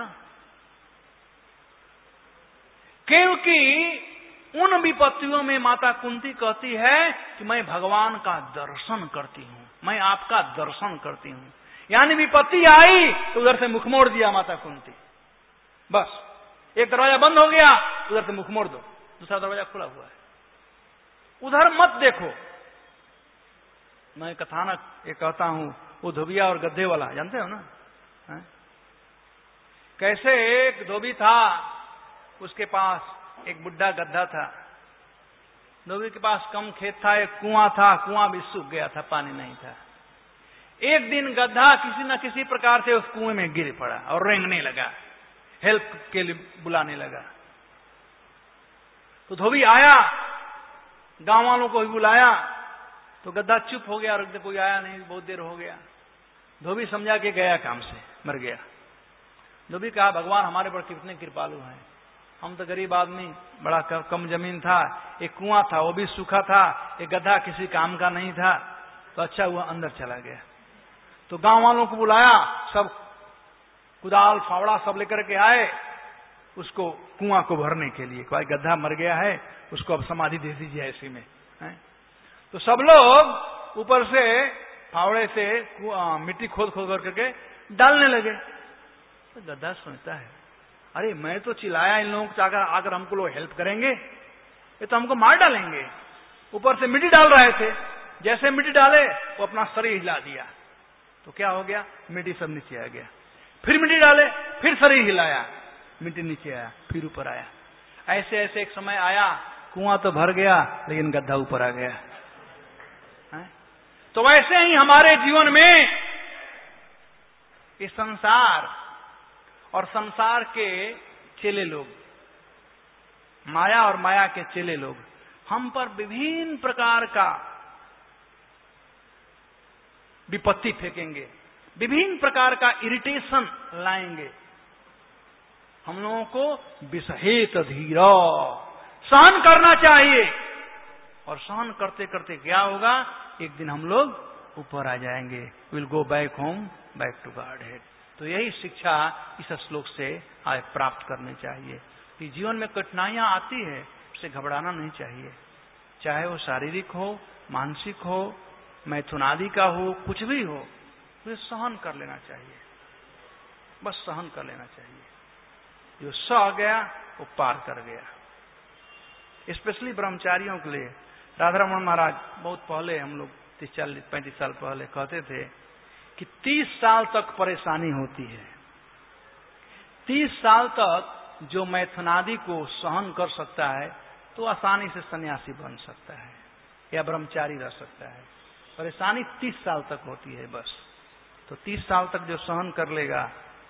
क्योंकि उन विपत्तियों में माता कुंती कहती है कि मैं भगवान का दर्शन करती हूं, मैं आपका दर्शन करती हूं। यानी विपत्ति आई तो उधर से मुख मोड़ दिया माता कुंती, बस एक दरवाजा बंद हो गया, उधर से मुख मोड़ दो, दूसरा दरवाजा खुला हुआ है, उधर मत देखो। मैं कथानक ये कहता हूं, वो धोबिया और गद्दे वाला, जानते हो ना? है? कैसे एक धोबी था, उसके पास एक बुढ़ा गद्दा था। धोबी के पास कम खेत था, एक कुआं था, कुआं भी सूख गया था, पानी नहीं था। एक दिन गद्दा किसी न किसी प्रकार से उस कुएं में गिर पड़ा और रेंगने लगा, हेल्प के लिए बुलाने लगा। तो धोबी आया, गांव वालों को भी बुलाया, तो गद्दा चुप हो गया और कोई आया नहीं, बहुत देर हो गया। धोबी समझा कि गया काम से, मर गया। धोबी कहा, भगवान हमारे पर कितने कृपालु हैं, हम तो गरीब आदमी, बड़ा कम जमीन था, एक कुआं था वो भी सूखा था, एक गड्ढा किसी काम का नहीं था, तो अच्छा हुआ अंदर चला गया। तो गांव वालों को बुलाया, सब कुदाल फावड़ा सब लेकर के आए उसको कुआं को भरने के लिए। कोई गड्ढा मर गया है, उसको अब समाधि दे दीजिए ऐसे में है? तो सब लोग ऊपर से फावड़े से मिट्टी खोद खोद कर करके डालने लगे। तो गड्ढा सोचता है, अरे मैं तो चिल्लाया इन लोगों को, अगर अगर हमको लोग हेल्प करेंगे ये तो हमको मार डालेंगे। ऊपर से मिट्टी डाल रहे थे, जैसे मिट्टी डाले वो अपना शरीर हिला दिया, तो क्या हो गया, मिट्टी सब नीचे आ गया। फिर मिट्टी डाले, फिर शरीर हिलाया, मिट्टी नीचे आया, फिर ऊपर आया। ऐसे ऐसे एक समय आया, कुआं तो भर गया लेकिन गड्ढा ऊपर आ गया है? तो वैसे ही हमारे जीवन में इस संसार और संसार के चेले लोग, माया और माया के चेले लोग हम पर विभिन्न प्रकार का विपत्ति फेंकेंगे, विभिन्न प्रकार का इरिटेशन लाएंगे। हम लोगों को विसहेत धीरा सहन करना चाहिए, और सहन करते करते क्या होगा, एक दिन हम लोग ऊपर आ जाएंगे। Will go back home, back to Godhead. तो यही शिक्षा इस श्लोक से आज प्राप्त करनी चाहिए कि जीवन में कठिनाइयां आती है, उससे घबराना नहीं चाहिए, चाहे वो शारीरिक हो, मानसिक हो, मैथुनादि का हो, कुछ भी हो, तो सहन कर लेना चाहिए, बस सहन कर लेना चाहिए। जो सह गया वो पार कर गया। स्पेशली ब्रह्मचारियों के लिए राधा रमन महाराज बहुत पहले, हम लोग तीस चालीस पैंतीस साल पहले कहते थे कि तीस साल तक परेशानी होती है, तीस साल तक जो मैथुनादि को सहन कर सकता है तो आसानी से सन्यासी बन सकता है या ब्रह्मचारी रह सकता है। परेशानी तीस साल तक होती है बस। तो तीस साल तक जो सहन कर लेगा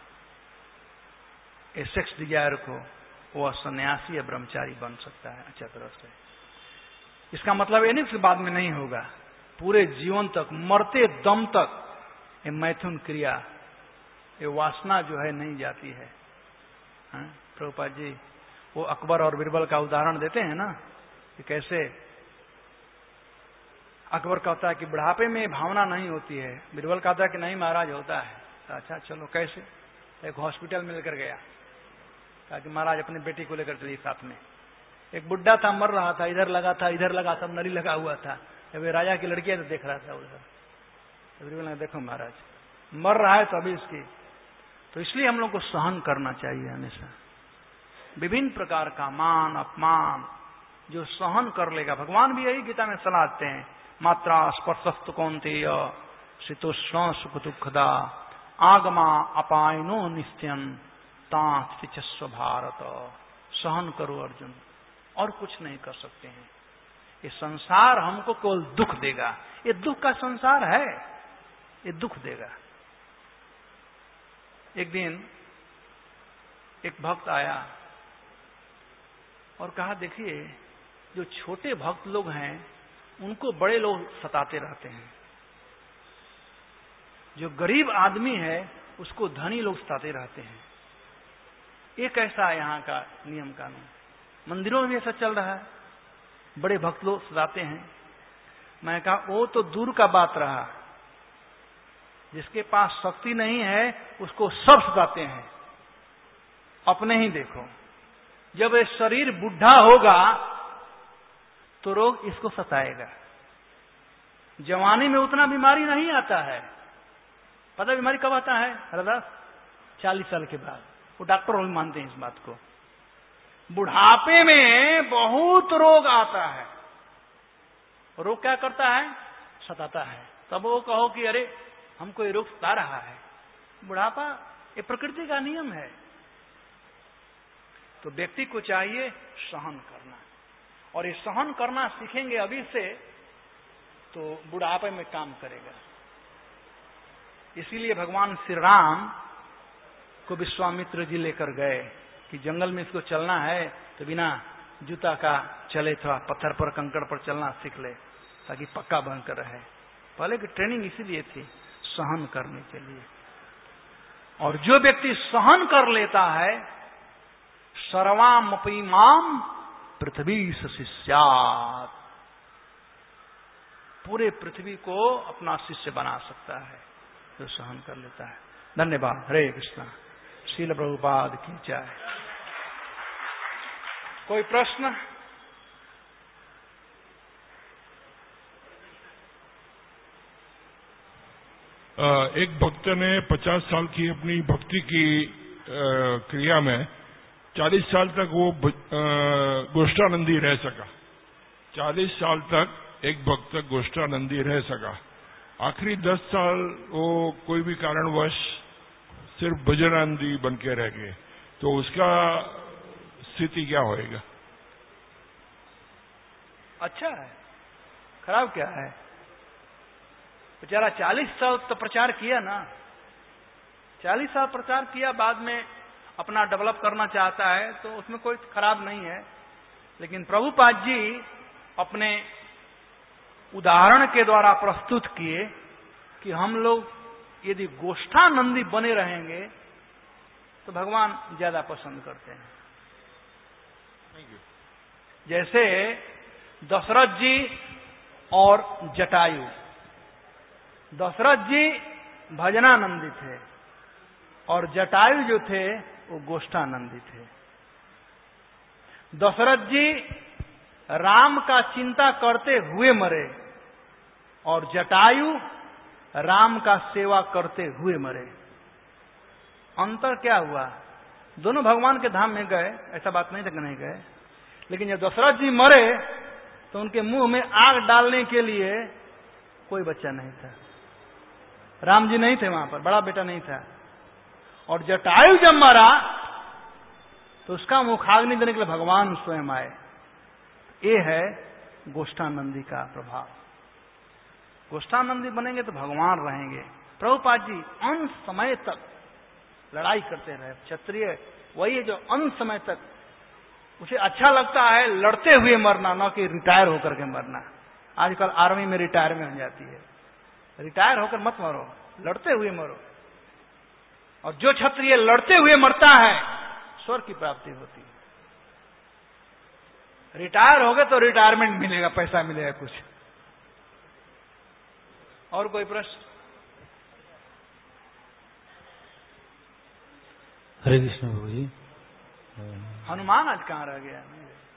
ए सेक्स डिजायर को, वह सन्यासी या ब्रह्मचारी बन सकता है अच्छा तरह से। इसका मतलब ये नहीं कि बाद में नहीं होगा, पूरे जीवन तक, मरते दम तक ये मैथुन क्रिया, ये वासना जो है नहीं जाती है। प्रभुपाद जी वो अकबर और बीरबल का उदाहरण देते हैं ना कि कैसे अकबर कहता है कि बुढ़ापे में भावना नहीं होती है, बीरबल कहता है कि नहीं महाराज होता है। तो अच्छा चलो कैसे? एक हॉस्पिटल में लेकर गया, कहा कि महाराज अपनी बेटी को लेकर चलिए साथ में। एक बुढ़ा था, मर रहा था, इधर लगा था इधर लगा था, नली लगा हुआ था, वे राजा की लड़कियां तो देख रहा था उधर। तो बीरबल ने देखो महाराज मर रहा है तो अभी इसकी, तो इसलिए हम लोग को सहन करना चाहिए हमेशा विभिन्न प्रकार का मान अपमान जो सहन कर लेगा। भगवान भी यही गीता में सलाह देते हैं, मात्रा स्पर्शस्तु कौन्तेय शीतोष्ण सुख दुखदा आगमा अपायनो नित्यं तांस्तिचस्व भारत। सहन करो अर्जुन, और कुछ नहीं कर सकते हैं। ये संसार हमको केवल दुख देगा, ये दुख का संसार है, ये दुख देगा। एक दिन एक भक्त आया और कहा देखिए जो छोटे भक्त लोग हैं उनको बड़े लोग सताते रहते हैं, जो गरीब आदमी है उसको धनी लोग सताते रहते हैं। ये कैसा है यहाँ का नियम कानून? मंदिरों में भी ऐसा चल रहा है, बड़े भक्त लोग सताते हैं। मैं कहा वो तो दूर का बात रहा, जिसके पास शक्ति नहीं है उसको सब सताते हैं। अपने ही देखो, जब ये शरीर बुढ़ा होगा तो रोग इसको सताएगा। जवानी में उतना बीमारी नहीं आता है। पता बीमारी कब आता है हरदास? चालीस साल के बाद। वो डॉक्टर भी मानते हैं इस बात को। बुढ़ापे में बहुत रोग आता है। रोग क्या करता है? सताता है। तब वो कहो कि अरे हमको ये रोग सता रहा है। बुढ़ापा ये प्रकृति का नियम है। तो व्यक्ति को चाहिए सहन करना, और ये सहन करना सीखेंगे अभी से तो बुढ़ापे में काम करेगा। इसीलिए भगवान श्री राम को विश्वामित्र जी लेकर गए कि जंगल में इसको चलना है तो बिना जूता का चले, थोड़ा पत्थर पर कंकड़ पर चलना सीख ले ताकि पक्का बनकर रहे। पहले की ट्रेनिंग इसीलिए थी, सहन करने के लिए। और जो व्यक्ति सहन कर लेता है, सर्वामपि माम पृथ्वी शिष्यात्, पूरे पृथ्वी को अपना शिष्य बना सकता है जो सहन कर लेता है। धन्यवाद। हरे कृष्णा। श्रील प्रभुपाद की जय। कोई प्रश्न? एक भक्त ने पचास साल की अपनी भक्ति की क्रिया में चालीस साल तक वो गोष्ठानंदी रह सका। चालीस साल तक एक भक्त गोष्ठानंदी रह सका। आखिरी दस साल वो कोई भी कारणवश सिर्फ भजनानंदी बन के रह गए, तो उसका स्थिति क्या होएगा? अच्छा है, खराब क्या है? बेचारा चालीस साल तो प्रचार किया ना, चालीस साल प्रचार किया, बाद में अपना डेवलप करना चाहता है तो उसमें कोई खराब नहीं है। लेकिन प्रभुपाद जी अपने उदाहरण के द्वारा प्रस्तुत किए कि हम लोग यदि गोष्ठानंदी बने रहेंगे तो भगवान ज्यादा पसंद करते हैं। जैसे दशरथ जी और जटायु। दशरथ जी भजनानंदी थे और जटायु जो थे वो गोष्ठानंदी थे। दशरथ जी राम का चिंता करते हुए मरे और जटायु राम का सेवा करते हुए मरे। अंतर क्या हुआ? दोनों भगवान के धाम में गए, ऐसा बात नहीं था कि नहीं गए, लेकिन जब दशरथ जी मरे तो उनके मुंह में आग डालने के लिए कोई बच्चा नहीं था। राम जी नहीं थे वहां पर, बड़ा बेटा नहीं था। और जटायु जब मरा तो उसका मुखाग्नि देने के लिए भगवान स्वयं आए। ये है गोष्ठानंदी का प्रभाव। गोष्ठानंदी बनेंगे तो भगवान रहेंगे। प्रभुपाद जी अंत समय तक लड़ाई करते रहे। क्षत्रिय वही है जो अंत समय तक, उसे अच्छा लगता है लड़ते हुए मरना, न कि रिटायर होकर के मरना। आजकल आर्मी में रिटायरमेंट हो जाती है। रिटायर होकर मत मरो, लड़ते हुए मरो। और जो क्षत्रिय लड़ते हुए मरता है स्वर्ग की प्राप्ति होती है। रिटायर हो गए तो रिटायरमेंट मिलेगा, पैसा मिलेगा कुछ। और कोई प्रश्न? हरे कृष्ण प्रभु जी। हनुमान आज कहाँ रह गया?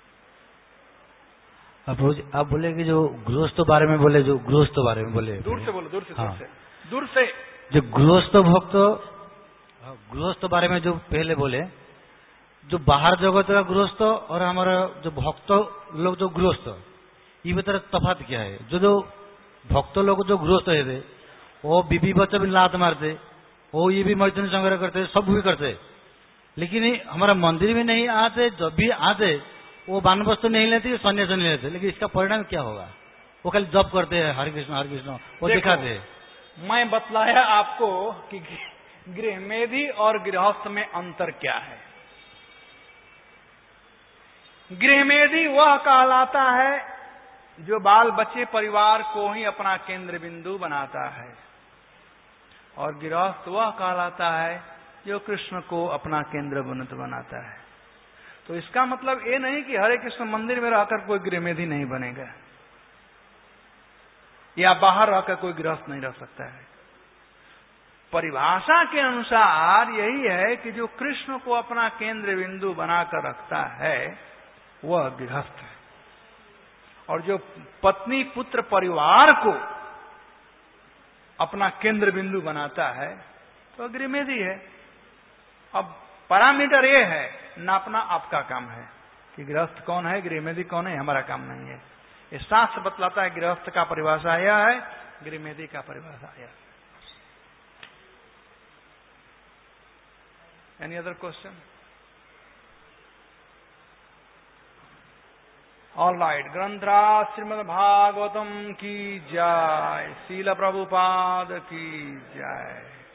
आप प्रभु आप बोले कि जो गृहस्थ बारे में बोले, जो गृहस्थ बारे में बोले, दूर से बोलो, दूर से, हाँ। दूर से दूर से जो गृहस्थ भक्त, गृहस्थ बारे में जो पहले बोले, जो बाहर जगत का गृहस्थ और हमारा जो भक्त लोग जो गृहस्थ, ये भीतर तफात क्या है? जो जो भक्त लोग जो गृहस्थ है वो बीबी बच्चा भी लात मारते, वो ये भी मैथुन संग्रह करते, सब भी करते, लेकिन हमारा मंदिर भी नहीं आते। जब भी आते वो बान वस्तु नहीं लेते, सन्यास नहीं लेते, लेकिन इसका परिणाम क्या होगा? वो खाली जप करते हैं हरे कृष्ण हरे कृष्ण, वो दिखाते हैं। मैं बतलाया आपको कि गृहमेधी और गृहस्थ में अंतर क्या है। गृहमेधी वह कहलाता है जो बाल बच्चे परिवार को ही अपना केंद्र बिंदु बनाता है, और गृहस्थ वह कहलाता है जो कृष्ण को अपना केंद्र बिंदु बनाता है। तो इसका मतलब ये नहीं कि हरे कृष्ण मंदिर में रहकर कोई गृहमेधी नहीं बनेगा, या बाहर रहकर कोई गृहस्थ नहीं रह सकता है। परिभाषा के अनुसार यही है कि जो कृष्ण को अपना केंद्र बिंदु बनाकर रखता है वह गृहस्थ है, और जो पत्नी पुत्र परिवार को अपना केंद्र बिंदु बनाता है तो गृहमेधी है। अब पैरामीटर ये है, नापना आपका काम है कि गृहस्थ कौन है, गृहमेधी कौन है, हमारा काम नहीं है। ये शास्त्र बतलाता है गृहस्थ का परिभाषा यह है, गृहमेधी का परिभाषा यह है। Any other question? All right. ग्रंथराज श्रीमद् भागवतम की जय, श्रील प्रभुपाद की जय।